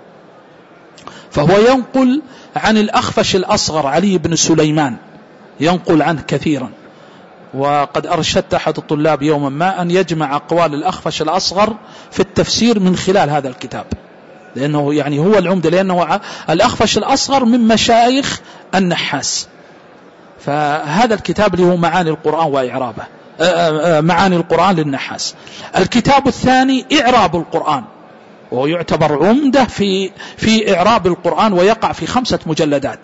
فهو ينقل عن الأخفش الأصغر علي بن سليمان، ينقل عنه كثيرا. وقد أرشدت أحد الطلاب يوما ما أن يجمع أقوال الأخفش الأصغر في التفسير من خلال هذا الكتاب، لأنه يعني هو العمدة، لأنه الأخفش الأصغر من مشايخ النحاس. فهذا الكتاب اللي هو معاني القرآن وإعرابه، معاني القرآن للنحاس. الكتاب الثاني إعراب القرآن، وهو يعتبر عمدة في في إعراب القرآن، ويقع في خمسة مجلدات،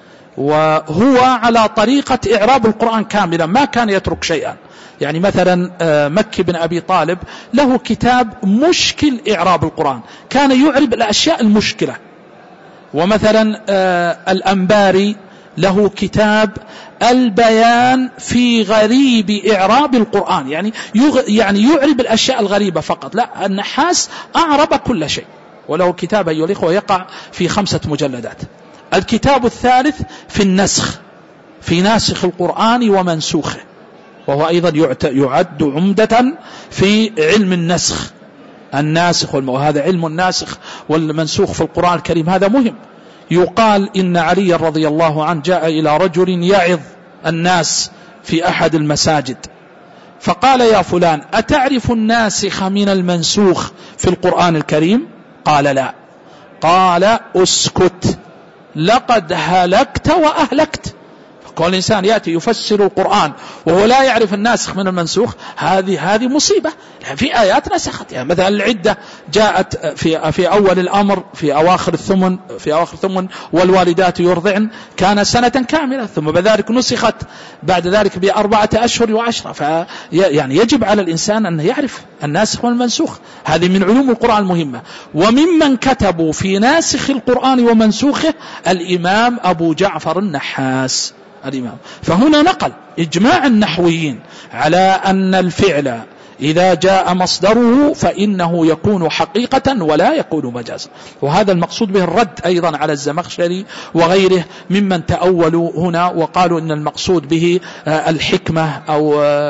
وهو على طريقة إعراب القرآن كاملا، ما كان يترك شيئا. يعني مثلا مكي بن أبي طالب له كتاب مشكل إعراب القرآن، كان يعرب الأشياء المشكلة. ومثلا الأنباري له كتاب البيان في غريب إعراب القرآن، يعني يعني يعرب الأشياء الغريبة فقط. لا، النحاس أعرب كل شيء، وله كتاب أيها الإخوة يقع في خمسة مجلدات. الكتاب الثالث في النسخ، في ناسخ القرآن ومنسوخه، وهو أيضا يعد عمدة في علم النسخ، الناسخ وهذا علم الناسخ والمنسوخ في القرآن الكريم، هذا مهم. يقال إن علي رضي الله عنه جاء إلى رجل يعظ الناس في أحد المساجد، فقال: يا فلان، أتعرف الناسخ من المنسوخ في القرآن الكريم؟ قال: لا. قال: أسكت، لقد هلكت وأهلكت. كل إنسان يأتي يفسر القرآن وهو لا يعرف الناسخ من المنسوخ، هذه هذه مصيبة. في آيات نسخت، يعني مثلا العدة جاءت في في أول الأمر في أواخر الثمن في أواخر الثمن والوالدات يرضعن، كان سنة كاملة، ثم بذلك نسخت بعد ذلك بأربعة أشهر وعشرة. في يعني يجب على الإنسان أن يعرف الناسخ والمنسوخ، هذه من علوم القرآن المهمة. وممن كتبوا في ناسخ القرآن ومنسوخه الإمام أبو جعفر النحاس الإمام. فهنا نقل إجماع النحويين على أن الفعل إذا جاء مصدره فإنه يكون حقيقة ولا يكون مجازا، وهذا المقصود به الرد أيضا على الزمخشري وغيره ممن تأولوا هنا وقالوا إن المقصود به الحكمة أو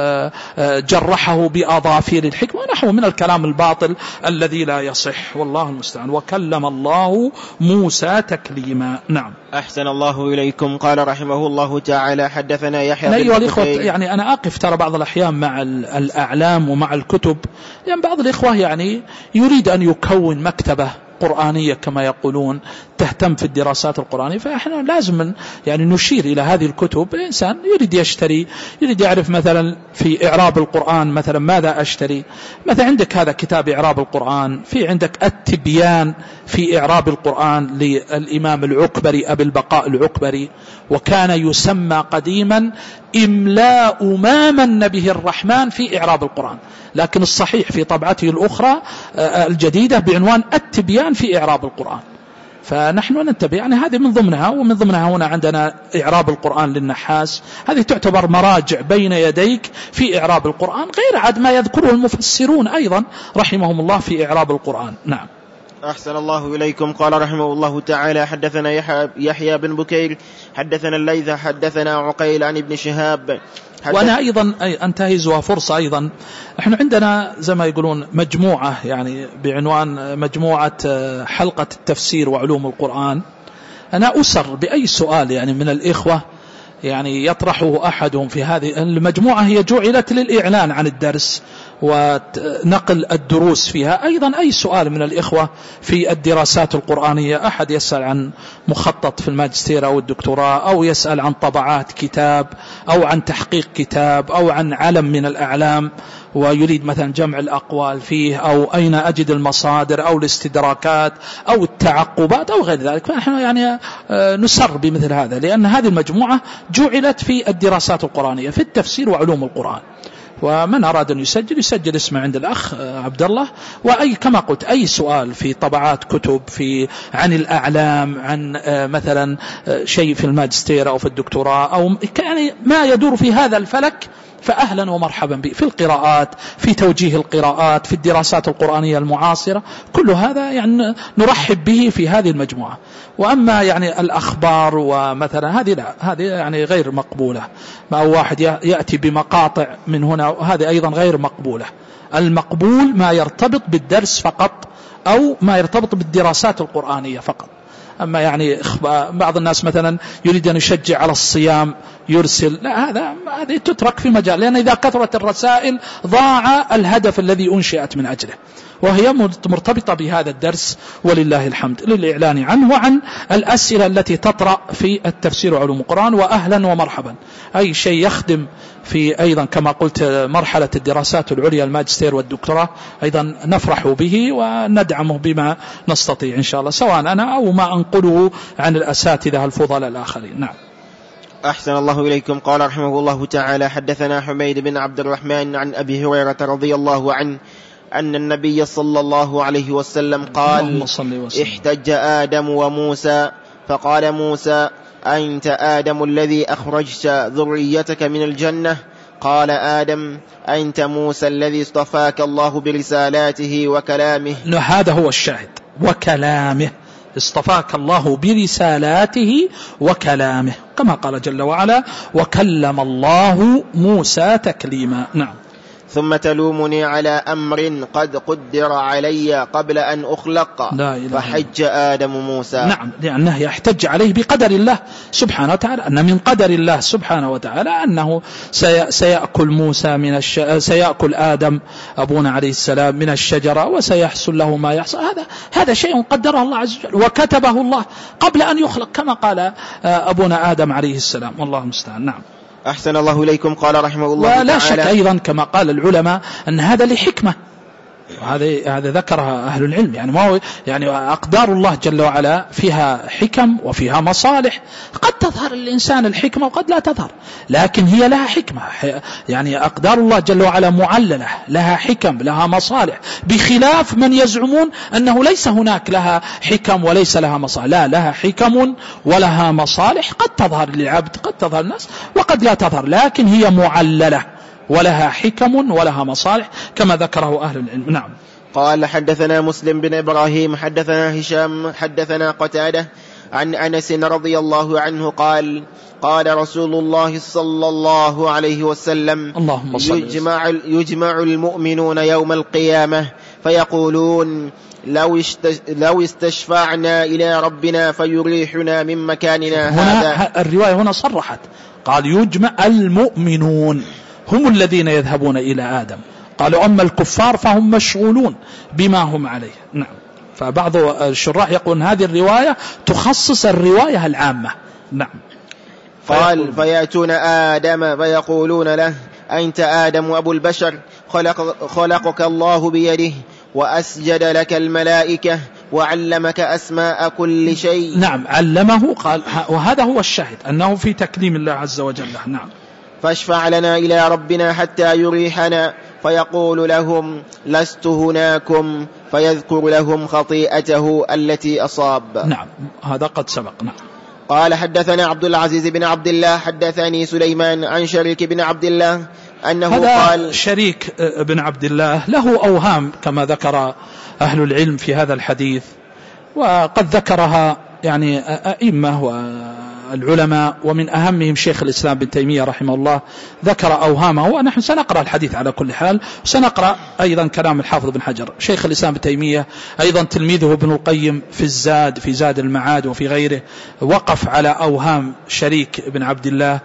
جرحه بأظافير الحكمة ونحو من الكلام الباطل الذي لا يصح، والله المستعان. وكلم الله موسى تكليما. نعم. أحسن الله إليكم. قال رحمه الله تعالى: حدثنا يحيى أيها الإخوة، يعني أنا أقف ترى بعض الأحيان مع الأعلام ومع الكتب، لأن يعني بعض الإخوة يعني يريد أن يكون مكتبة قرآنية كما يقولون تهتم في الدراسات القرآنية، فإحنا لازم يعني نشير إلى هذه الكتب. الإنسان يريد يشتري، يريد يعرف مثلا في إعراب القرآن مثلا ماذا أشتري. مثلا عندك هذا كتاب إعراب القرآن، في عندك التبيان في إعراب القرآن للإمام العكبري أبي البقاء العكبري، وكان يسمى قديما إملاء ما من به الرحمن في إعراب القرآن، لكن الصحيح في طبعته الأخرى الجديدة بعنوان التبيان في إعراب القرآن. فنحن ننتبه، يعني هذه من ضمنها. ومن ضمنها هنا عندنا إعراب القرآن للنحاس، هذه تعتبر مراجع بين يديك في إعراب القرآن، غير عاد ما يذكره المفسرون أيضا رحمهم الله في إعراب القرآن. نعم. أحسن الله إليكم. قال رحمه الله تعالى: حدثنا يحيى بن بكير حدثنا الليث حدثنا عقيل عن ابن شهاب. وأنا أيضا أنتهزها فرصة، أيضا نحن عندنا زي ما يقولون مجموعة يعني بعنوان مجموعة حلقة التفسير وعلوم القرآن. أنا أسر بأي سؤال يعني من الإخوة يعني يطرحه أحدهم في هذه المجموعة، هي جعلت للإعلان عن الدرس ونقل الدروس فيها. أيضا أي سؤال من الإخوة في الدراسات القرآنية، أحد يسأل عن مخطط في الماجستير أو الدكتوراه، أو يسأل عن طبعات كتاب، أو عن تحقيق كتاب، أو عن علم من الأعلام ويريد مثلا جمع الأقوال فيه، أو أين أجد المصادر، أو الاستدراكات، أو التعقبات، أو غير ذلك، فنحن يعني نسر بمثل هذا، لأن هذه المجموعة جعلت في الدراسات القرآنية في التفسير وعلوم القرآن. ومن أراد أن يسجل يسجل اسمه عند الأخ عبد الله. وأي كما قلت أي سؤال في طبعات كتب في عن الأعلام، عن مثلا شيء في الماجستير أو في الدكتوراه، أو يعني ما يدور في هذا الفلك، فأهلا ومرحبا به، في القراءات، في توجيه القراءات، في الدراسات القرآنية المعاصرة، كل هذا يعني نرحب به في هذه المجموعة. وأما يعني الأخبار ومثلا هذه لا، هذه يعني غير مقبولة، ما واحد يأتي بمقاطع من هنا، هذه أيضا غير مقبولة. المقبول ما يرتبط بالدرس فقط أو ما يرتبط بالدراسات القرآنية فقط. أما يعني بعض الناس مثلا يريد أن يشجع على الصيام يرسل، لا، هذا هذه تترك في مجال، لأن إذا كثرت الرسائل ضاع الهدف الذي أنشئت من أجله، وهي مرتبطة بهذا الدرس ولله الحمد، للإعلان عنه وعن الأسئلة التي تطرأ في التفسير وعلوم القرآن. وأهلا ومرحبا أي شيء يخدم في أيضا كما قلت مرحلة الدراسات العليا الماجستير والدكتوراه أيضا نفرح به وندعمه بما نستطيع إن شاء الله، سواء أنا أو ما أنقله عن الأساتذة الفضلاء الآخرين. نعم. أحسن الله إليكم. قال رحمه الله تعالى: حدثنا حميد بن عبد الرحمن عن أبي هريرة رضي الله عنه أن النبي صلى الله عليه وسلم قال: احتج آدم وموسى فقال موسى: أنت آدم الذي أخرجت ذريتك من الجنة؟ قال آدم: أنت موسى الذي اصطفاك الله برسالاته وكلامه. هذا هو الشاهد، وكلامه، اصطفاك الله برسالاته وكلامه، كما قال جل وعلا: وكلم الله موسى تكليما. نعم. ثم تلومني على أمر قد قدر علي قبل أن أخلق فحج آدم موسى. نعم، لأنه يحتج عليه بقدر الله سبحانه وتعالى، أن من قدر الله سبحانه وتعالى أنه سيأكل موسى من الش... سيأكل آدم أبونا عليه السلام من الشجرة وسيحصل له ما يحصل. هذا هذا شيء قدره الله عز وجل وكتبه الله قبل أن يخلق، كما قال أبونا آدم عليه السلام، والله المستعان. نعم. أحسن الله إليكم. قال رحمه الله تعالى: ولا شك أيضا كما قال العلماء أن هذا لحكمة، وهذا هذا ذكرها أهل العلم، يعني ما هو يعني أقدار الله جل وعلا فيها حكم وفيها مصالح، قد تظهر الإنسان الحكمة وقد لا تظهر، لكن هي لها حكمة. يعني أقدار الله جل وعلا معللة، لها حكم، لها مصالح، بخلاف من يزعمون أنه ليس هناك لها حكم وليس لها مصالح. لا، لها حكم ولها مصالح، قد تظهر للعبد، قد تظهر الناس، وقد لا تظهر، لكن هي معللة ولها حكم ولها مصالح كما ذكره أهل العلم. نعم. قال: حدثنا مسلم بن إبراهيم حدثنا هشام حدثنا قتادة عن أنس رضي الله عنه قال: قال رسول الله صلى الله عليه وسلم: يجمع, يجمع المؤمنون يوم القيامة فيقولون لو, لو استشفعنا إلى ربنا فيريحنا من مكاننا هنا هذا. الرواية هنا صرحت، قال يجمع المؤمنون هم الذين يذهبون إلى آدم، قالوا أما الكفار فهم مشغولون بما هم عليه. نعم. فبعض الشراح يقول هذه الرواية تخصص الرواية العامة. نعم. قال: فيأتون آدم فيقولون له: أنت آدم أبو البشر، خلق خلقك الله بيده وأسجد لك الملائكة وعلمك أسماء كل شيء. نعم، علمه، قال، وهذا هو الشاهد أنه في تكليم الله عز وجل. نعم. فاشفع لنا إلى ربنا حتى يريحنا، فيقول لهم: لست هناكم، فيذكر لهم خطيئته التي أصاب. نعم، هذا قد سبق. نعم. قال: حدثنا عبد العزيز بن عبد الله حدثني سليمان عن شريك بن عبد الله أنه قال: شريك بن عبد الله له أوهام كما ذكر أهل العلم في هذا الحديث، وقد ذكرها يعني أئمة والعلماء، ومن أهمهم شيخ الإسلام بن تيمية رحمه الله ذكر أوهامه، ونحن سنقرأ الحديث على كل حال، وسنقرأ أيضا كلام الحافظ بن حجر. شيخ الإسلام بن تيمية أيضا تلميذه ابن القيم في الزاد في زاد المعاد وفي غيره وقف على أوهام شريك بن عبد الله.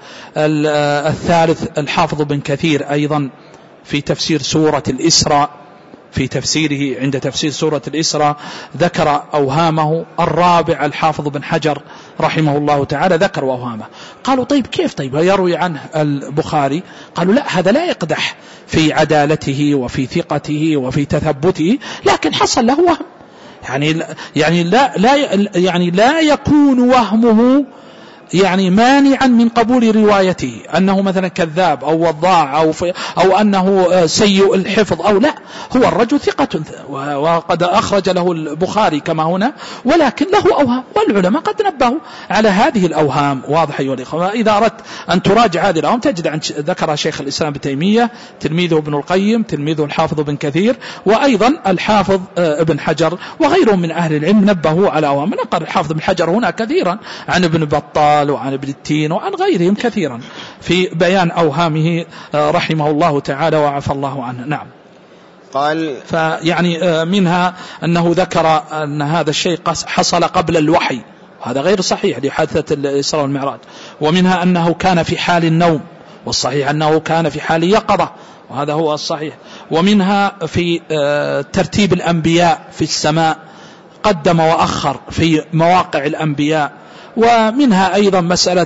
الثالث الحافظ بن كثير أيضا في تفسير سورة الإسراء، في تفسيره عند تفسير سورة الإسراء ذكر أوهامه. الرابع الحافظ بن حجر رحمه الله تعالى ذكر أوهامه. قالوا طيب كيف طيب يروي عنه البخاري؟ قالوا لا، هذا لا يقدح في عدالته وفي ثقته وفي تثبته، لكن حصل له وهم، يعني يعني لا لا يعني لا يكون وهمه يعني مانعا من قبول روايته، أنه مثلا كذاب أو وضاع أو, أو أنه سيء الحفظ أو لا، هو الرجل ثقة وقد أخرج له البخاري كما هنا، ولكن له أوهام، والعلماء قد نبهوا على هذه الأوهام. واضح أيها الإخوة؟ إذا أردت أن تراجع هذه الأوهام تجد عن ذكر شيخ الإسلام بن تيمية، تلميذه ابن القيم، تلميذه الحافظ بن كثير، وأيضا الحافظ ابن حجر وغيرهم من أهل العلم نبهوا على أوهام. نقل الحافظ بن حجر هنا كثيرا عن ابن بطال وعن ابن التين وعن غيرهم كثيرا في بيان أوهامه رحمه الله تعالى وعفى الله عنه. نعم. قال فيعني منها أنه ذكر أن هذا الشيء حصل قبل الوحي، وهذا غير صحيح لحادثة الإسراء والمعراج. ومنها أنه كان في حال النوم، والصحيح أنه كان في حال يقظة، وهذا هو الصحيح. ومنها في ترتيب الأنبياء في السماء، قدم وأخر في مواقع الأنبياء. ومنها أيضا مسألة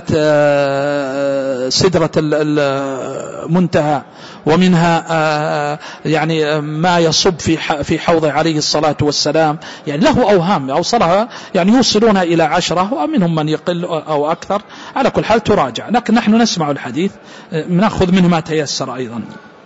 سدرة المنتهى، ومنها يعني ما يصب في في حوض عليه الصلاة والسلام، يعني له أوهام أوصلها يعني يوصلونها إلى عشرة، ومنهم من يقل أو أكثر. على كل حال تراجع، لكن نحن نسمع الحديث نأخذ منه ما تيسر أيضا.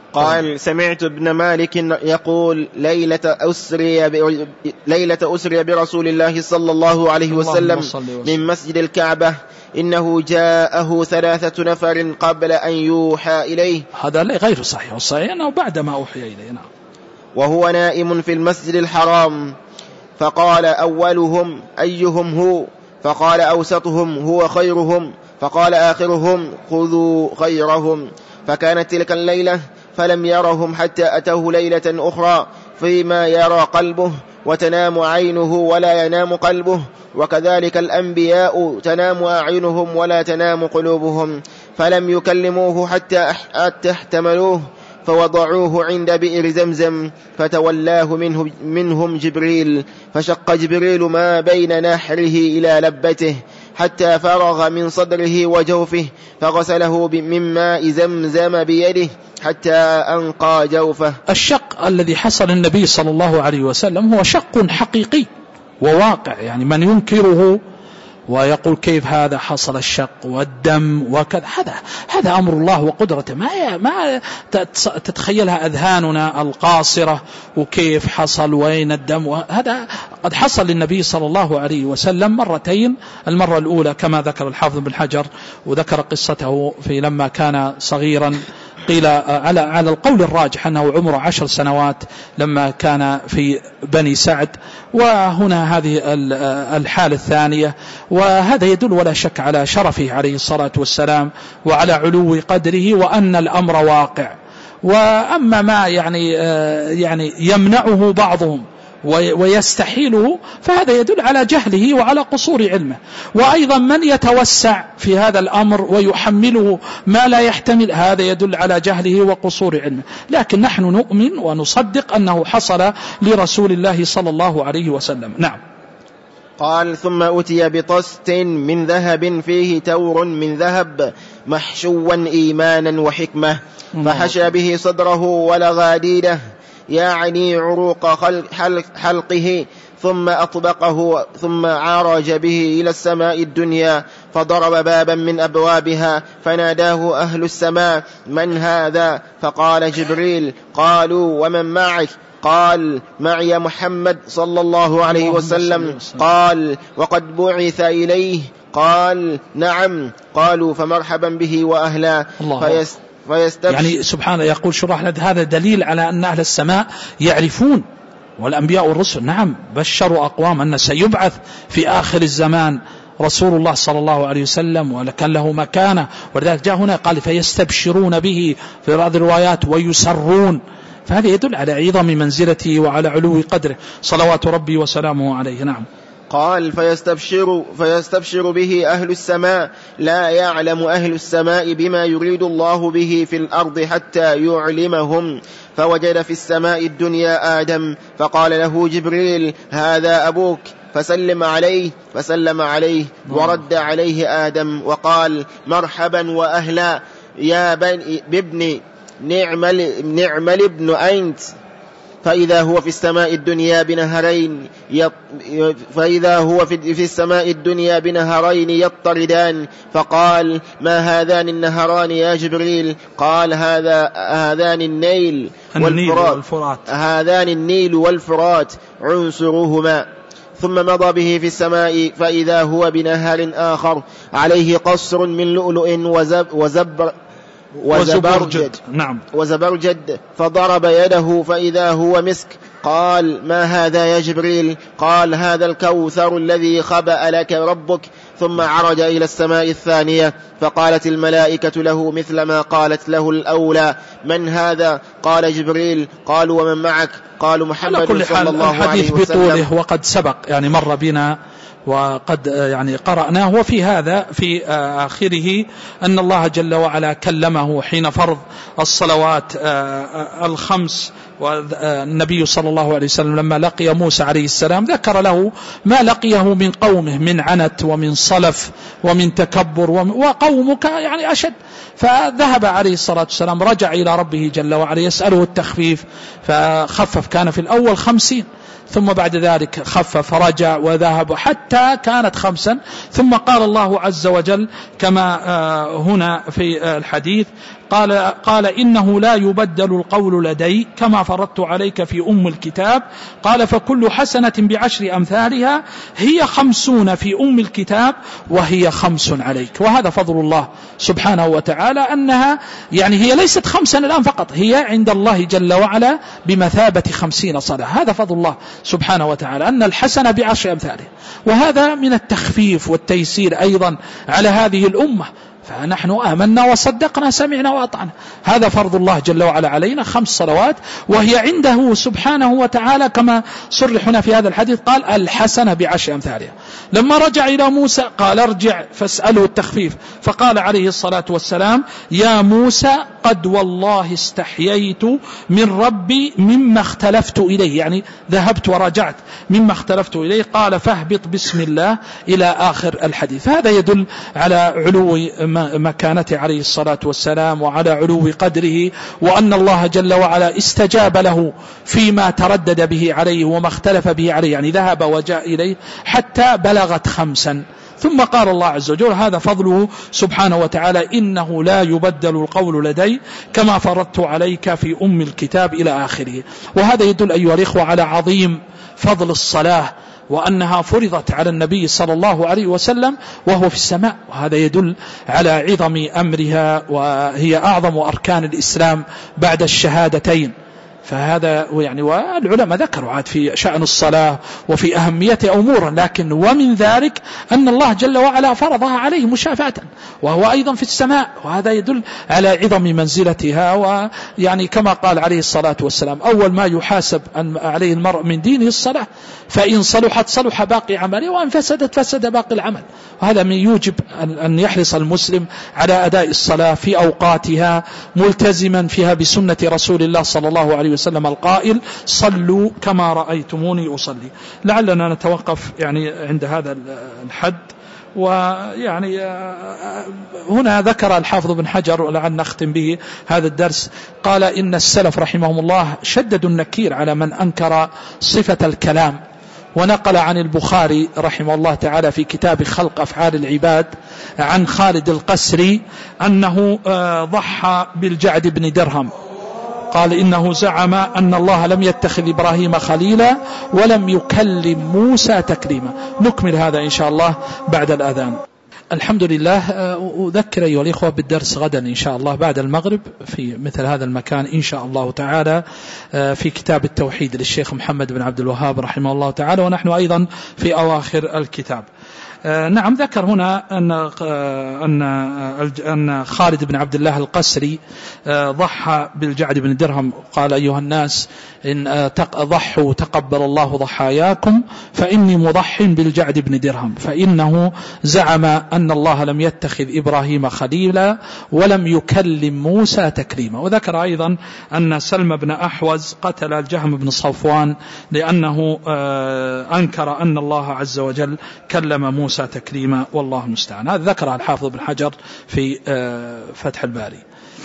قال سمعت ابن مالك يقول ليلة أسري ب... ليلة أسري برسول الله صلى الله عليه وسلم من مسجد الكعبة إنه جاءه ثلاثة نفر قبل أن يوحى إليه. هذا غير صحيح، والصحيح أنه بعد ما أوحي إليه. نعم. وهو نائم في المسجد الحرام، فقال أولهم أيهم هو؟ فقال أوسطهم هو خيرهم، فقال آخرهم خذوا خيرهم. فكانت تلك الليلة فلم يرهم حتى أتوه ليلة أخرى فيما يرى قلبه وتنام عينه ولا ينام قلبه، وكذلك الأنبياء تنام أعينهم ولا تنام قلوبهم. فلم يكلموه حتى احتملوه فوضعوه عند بئر زمزم، فتولاه منه منهم جبريل، فشق جبريل ما بين نحره إلى لبته حتى فرغ من صدره وجوفه، فغسله من ماء زمزم بيده حتى أنقى جوفه. الشق الذي حصل النبي صلى الله عليه وسلم هو شق حقيقي وواقع، يعني من ينكره ويقول كيف هذا حصل الشق والدم وكذا، هذا هذا أمر الله وقدرته، ما ما تتخيلها أذهاننا القاصرة، وكيف حصل وين الدم. هذا قد حصل للنبي صلى الله عليه وسلم مرتين، المرة الأولى كما ذكر الحافظ بن حجر وذكر قصته في لما كان صغيرا، قيل على على القول الراجح أنه عمره عشر سنوات لما كان في بني سعد. وهنا هذه الحالة الثانية، وهذا يدل ولا شك على شرفه عليه الصلاة والسلام وعلى علو قدره وأن الأمر واقع. وأما ما يعني يعني يمنعه بعضهم ويستحيله فهذا يدل على جهله وعلى قصور علمه. وأيضا من يتوسع في هذا الأمر ويحمله ما لا يحتمل هذا يدل على جهله وقصور علمه. لكن نحن نؤمن ونصدق أنه حصل لرسول الله صلى الله عليه وسلم. نعم. قال ثم أتي بطست من ذهب فيه تور من ذهب محشوا إيمانا وحكمة، فحشى به صدره ولغاديده يعني عروق خلق حلق حلقه، ثم أطبقه ثم عرج به إلى السماء الدنيا، فضرب بابا من أبوابها فناداه أهل السماء من هذا؟ فقال جبريل. قالوا ومن معك؟ قال معي محمد صلى الله عليه وسلم. قال وقد بعث إليه؟ قال نعم. قالوا فمرحبا به وأهلا. فيست يعني سبحانه يقول شرح هذا دليل على أن أهل السماء يعرفون، والأنبياء والرسل نعم بشروا أقوام أن سيبعث في آخر الزمان رسول الله صلى الله عليه وسلم ولكن له مكانة، ولذلك جاء هنا قال فيستبشرون به في بعض الروايات ويسرون، فهذا يدل على عظم منزلته وعلى علو قدره صلوات ربي وسلامه عليه. نعم. قال فيستبشر, فيستبشر به أهل السماء، لا يعلم أهل السماء بما يريد الله به في الأرض حتى يعلمهم. فوجد في السماء الدنيا آدم، فقال له جبريل هذا أبوك فسلم عليه، فسلم عليه ورد عليه آدم وقال مرحبا وأهلا يا بابني نعم نعم الابن أنت. فإذا هو في السماء الدنيا بنهرين يط... فإذا هو في... في السماء الدنيا بنهرين يطردان، فقال ما هذان النهران يا جبريل؟ قال هذا هذان النيل والفرات, والفرات. هذان النيل والفرات عنصرهما. ثم مضى به في السماء فإذا هو بنهر آخر عليه قصر من لؤلؤ وزب وزبر وزبرجد, نعم وزبرجد فضرب يده فإذا هو مسك. قال: ما هذا يا جبريل؟ قال: هذا الكوثر الذي خبأ لك ربك. ثم عرج إلى السماء الثانية فقالت الملائكة له مثل ما قالت له الأولى: من هذا؟ قال: جبريل. قالوا: ومن معك؟ قالوا: محمد صلى الله عليه وسلم. الحديث بطوله وقد سبق يعني مر بنا وقد يعني قرأناه. وفي هذا في آخره أن الله جل وعلا كلمه حين فرض الصلوات الخمس. والنبي صلى الله عليه وسلم لما لقي موسى عليه السلام ذكر له ما لقيه من قومه من عنت ومن صلف ومن تكبر، وقومك يعني أشد. فذهب عليه الصلاة والسلام رجع إلى ربه جل وعلا يسأله التخفيف فخفف، كان في الأول خمسين ثم بعد ذلك خفف رجع وذهب حتى كانت خمسا. ثم قال الله عز وجل كما هنا في الحديث قال, قال إنه لا يبدل القول لدي كما فرضت عليك في أم الكتاب. قال: فكل حسنة بعشر أمثالها هي خمسون في أم الكتاب وهي خمس عليك. وهذا فضل الله سبحانه وتعالى أنها يعني هي ليست خمسا الآن فقط، هي عند الله جل وعلا بمثابة خمسين صلاة. هذا فضل الله سبحانه وتعالى أن الحسنة بعشر أمثالها. وهذا من التخفيف والتيسير أيضا على هذه الأمة. فنحن آمنا وصدقنا سمعنا وأطعنا. هذا فرض الله جل وعلا علينا، خمس صلوات، وهي عنده سبحانه وتعالى كما صرحنا في هذا الحديث قال: الحسنة بعشر أمثالها. لما رجع إلى موسى قال: ارجع فاسأله التخفيف. فقال عليه الصلاة والسلام: يا موسى قد والله استحييت من ربي مما اختلفت إليه، يعني ذهبت ورجعت مما اختلفت إليه. قال: فاهبط بسم الله إلى آخر الحديث. هذا يدل على علو مكانته عليه الصلاة والسلام وعلى علو قدره، وأن الله جل وعلا استجاب له فيما تردد به عليه وما اختلف به عليه، يعني ذهب وجاء إليه حتى بلغت خمسا. ثم قال الله عز وجل: هذا فضله سبحانه وتعالى إنه لا يبدل القول لدي كما فرضت عليك في أم الكتاب إلى آخره. وهذا يدل أيها الإخوة على عظيم فضل الصلاة، وأنها فرضت على النبي صلى الله عليه وسلم وهو في السماء. وهذا يدل على عظم أمرها، وهي أعظم أركان الإسلام بعد الشهادتين. فهذا يعني، والعلماء ذكروا عاد في شأن الصلاة وفي أهمية أمورا، لكن ومن ذلك أن الله جل وعلا فرضها عليه مشافعة وهو أيضا في السماء. وهذا يدل على عظم منزلتها. ويعني كما قال عليه الصلاة والسلام: أول ما يحاسب عليه المرء من دينه الصلاة، فإن صلحت صلح باقي عمله، وإن فسدت فسد باقي العمل. وهذا من يوجب أن يحرص المسلم على أداء الصلاة في أوقاتها ملتزما فيها بسنة رسول الله صلى الله عليه وسلم القائل: صلوا كما رأيتموني أصلي. لعلنا نتوقف يعني عند هذا الحد. ويعني هنا ذكر الحافظ بن حجر، ولعل نختم به هذا الدرس، قال: إن السلف رحمهم الله شددوا النكير على من أنكر صفة الكلام. ونقل عن البخاري رحمه الله تعالى في كتاب خلق أفعال العباد عن خالد القسري أنه ضحى بالجعد بن درهم. قال: إنه زعم أن الله لم يتخذ إبراهيم خليلا ولم يكلم موسى تكليما. نكمل هذا إن شاء الله بعد الأذان. الحمد لله. أذكر أيها الإخوة بالدرس غدا إن شاء الله بعد المغرب في مثل هذا المكان إن شاء الله تعالى، في كتاب التوحيد للشيخ محمد بن عبد الوهاب رحمه الله تعالى، ونحن أيضا في أواخر الكتاب. نعم، ذكر هنا أن أن أن خالد بن عبد الله القسري ضحى بالجعد بن درهم. قال: أيها الناس إن ضحوا تقبل الله ضحاياكم فإني مضح بالجعد بن درهم، فإنه زعم أن الله لم يتخذ إبراهيم خليلا ولم يكلم موسى تكليما. وذكر أيضا أن سلم بن أحوز قتل الجهم بن صفوان لأنه أنكر أن الله عز وجل كلم موسى تكليما، والله المستعان. هذا ذكر الحافظ بن حجر في فتح الباري.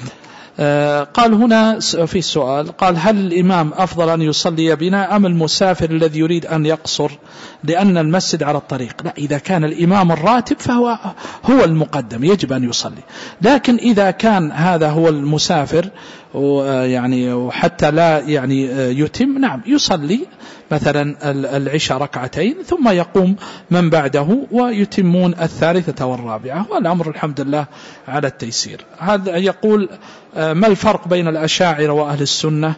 قال هنا في السؤال، قال: هل الإمام أفضل أن يصلي بنا أم المسافر الذي يريد أن يقصر لأن المسجد على الطريق؟ لا، إذا كان الإمام الراتب فهو هو المقدم، يجب أن يصلي. لكن إذا كان هذا هو المسافر يعني وحتى لا يعني يتم، نعم يصلي مثلا العشاء ركعتين ثم يقوم من بعده ويتمون الثالثة والرابعة، والأمر الحمد لله على التيسير. هذا يقول ما الفرق بين الأشاعرة وأهل السنة؟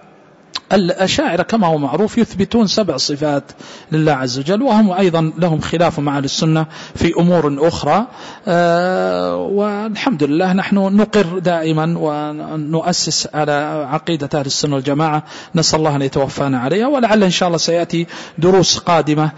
الأشاعرة كما هو معروف يثبتون سبع صفات لله عز وجل، وهم أيضا لهم خلاف مع أهل السنة في أمور أخرى، أه والحمد لله نحن نقر دائما ونؤسس على عقيدة أهل السنة والجماعة، نسأل الله أن يتوفانا عليها، ولعل إن شاء الله سيأتي دروس قادمة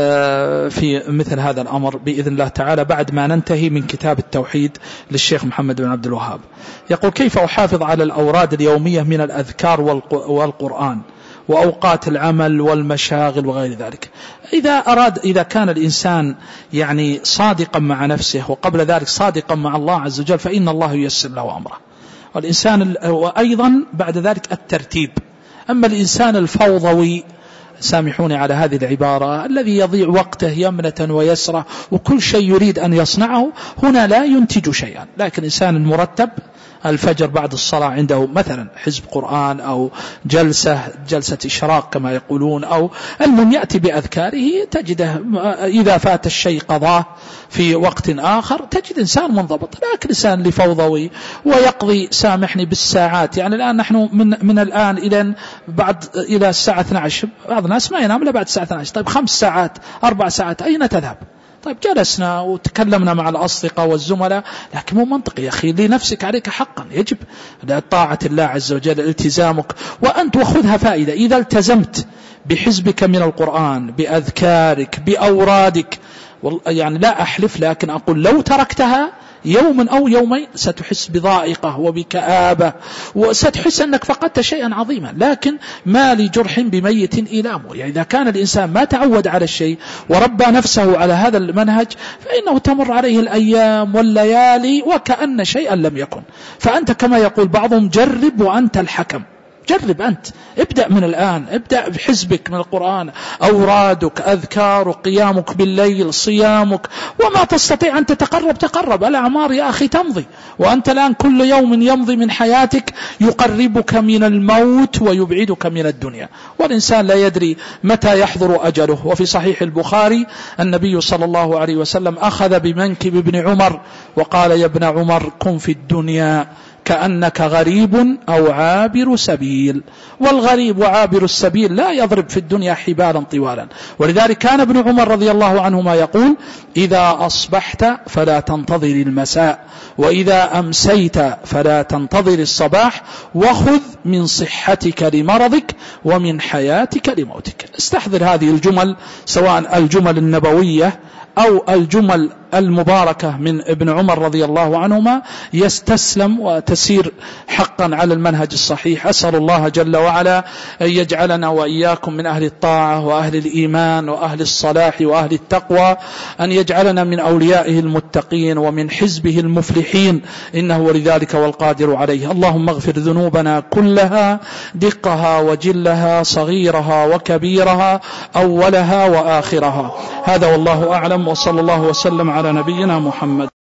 أه في مثل هذا الأمر بإذن الله تعالى بعد ما ننتهي من كتاب التوحيد للشيخ محمد بن عبد الوهاب. يقول كيف أحافظ على الأوراد اليومية من الأذكار والقرآن وأوقات العمل والمشاغل وغير ذلك؟ إذا أراد إذا كان الإنسان يعني صادقا مع نفسه وقبل ذلك صادقا مع الله عز وجل فإن الله ييسر له أمره، والإنسان وأيضا بعد ذلك الترتيب. أما الإنسان الفوضوي، سامحوني على هذه العبارة، الذي يضيع وقته يمنة ويسرة وكل شيء يريد أن يصنعه، هنا لا ينتج شيئا. لكن الإنسان المرتب الفجر بعد الصلاة عنده مثلا حزب قرآن أو جلسة جلسة إشراق كما يقولون، أو المهم يأتي بأذكاره، تجده إذا فات الشيء قضاه في وقت آخر، تجد إنسان منضبط. لكن إنسان لفوضوي ويقضي سامحني بالساعات، يعني الآن نحن من, من الآن إلى بعد إلى الساعة اثنتي عشرة، بعض الناس ما ينام إلا بعد الساعة اثنتي عشرة. طيب خمس ساعات أربع ساعات أين تذهب؟ طيب جلسنا وتكلمنا مع الأصدقاء والزملاء، لكن مو منطقي يا أخي، لنفسك عليك حقا، يجب طاعة الله عز وجل التزامك، وأنت وخذها فائدة. إذا التزمت بحزبك من القرآن بأذكارك بأورادك، يعني لا أحلف لكن أقول لو تركتها يوم أو يومين ستحس بضائقة وبكآبة، وستحس أنك فقدت شيئا عظيما. لكن ما لجرح بميت إلامه، يعني إذا كان الإنسان ما تعود على الشيء وربى نفسه على هذا المنهج فإنه تمر عليه الأيام والليالي وكأن شيئا لم يكن. فأنت كما يقول بعضهم جرب وأنت الحكم، جرب أنت، ابدأ من الآن، ابدأ بحزبك من القرآن، أورادك، أذكارك، قيامك بالليل، صيامك، وما تستطيع أن تتقرب تقرب. الأعمار يا أخي تمضي، وأنت الآن كل يوم يمضي من حياتك يقربك من الموت ويبعدك من الدنيا، والإنسان لا يدري متى يحضر أجله. وفي صحيح البخاري النبي صلى الله عليه وسلم أخذ بمنكب ابن عمر وقال يا ابن عمر كن في الدنيا كأنك غريب أو عابر سبيل، والغريب وعابر السبيل لا يضرب في الدنيا حبالا طوالا. ولذلك كان ابن عمر رضي الله عنهما يقول إذا أصبحت فلا تنتظر المساء، وإذا أمسيت فلا تنتظر الصباح، وخذ من صحتك لمرضك ومن حياتك لموتك. استحضر هذه الجمل، سواء الجمل النبوية أو الجمل المباركة من ابن عمر رضي الله عنهما، يستسلم وتسير حقا على المنهج الصحيح. أسأل الله جل وعلا أن يجعلنا وإياكم من أهل الطاعة وأهل الإيمان وأهل الصلاح وأهل التقوى، أن يجعلنا من أوليائه المتقين ومن حزبه المفلحين، إنه ولذلك والقادر عليه. اللهم اغفر ذنوبنا كلها دقها وجلها صغيرها وكبيرها أولها وآخرها. هذا والله أعلم، وصلى الله وسلم على نبينا محمد.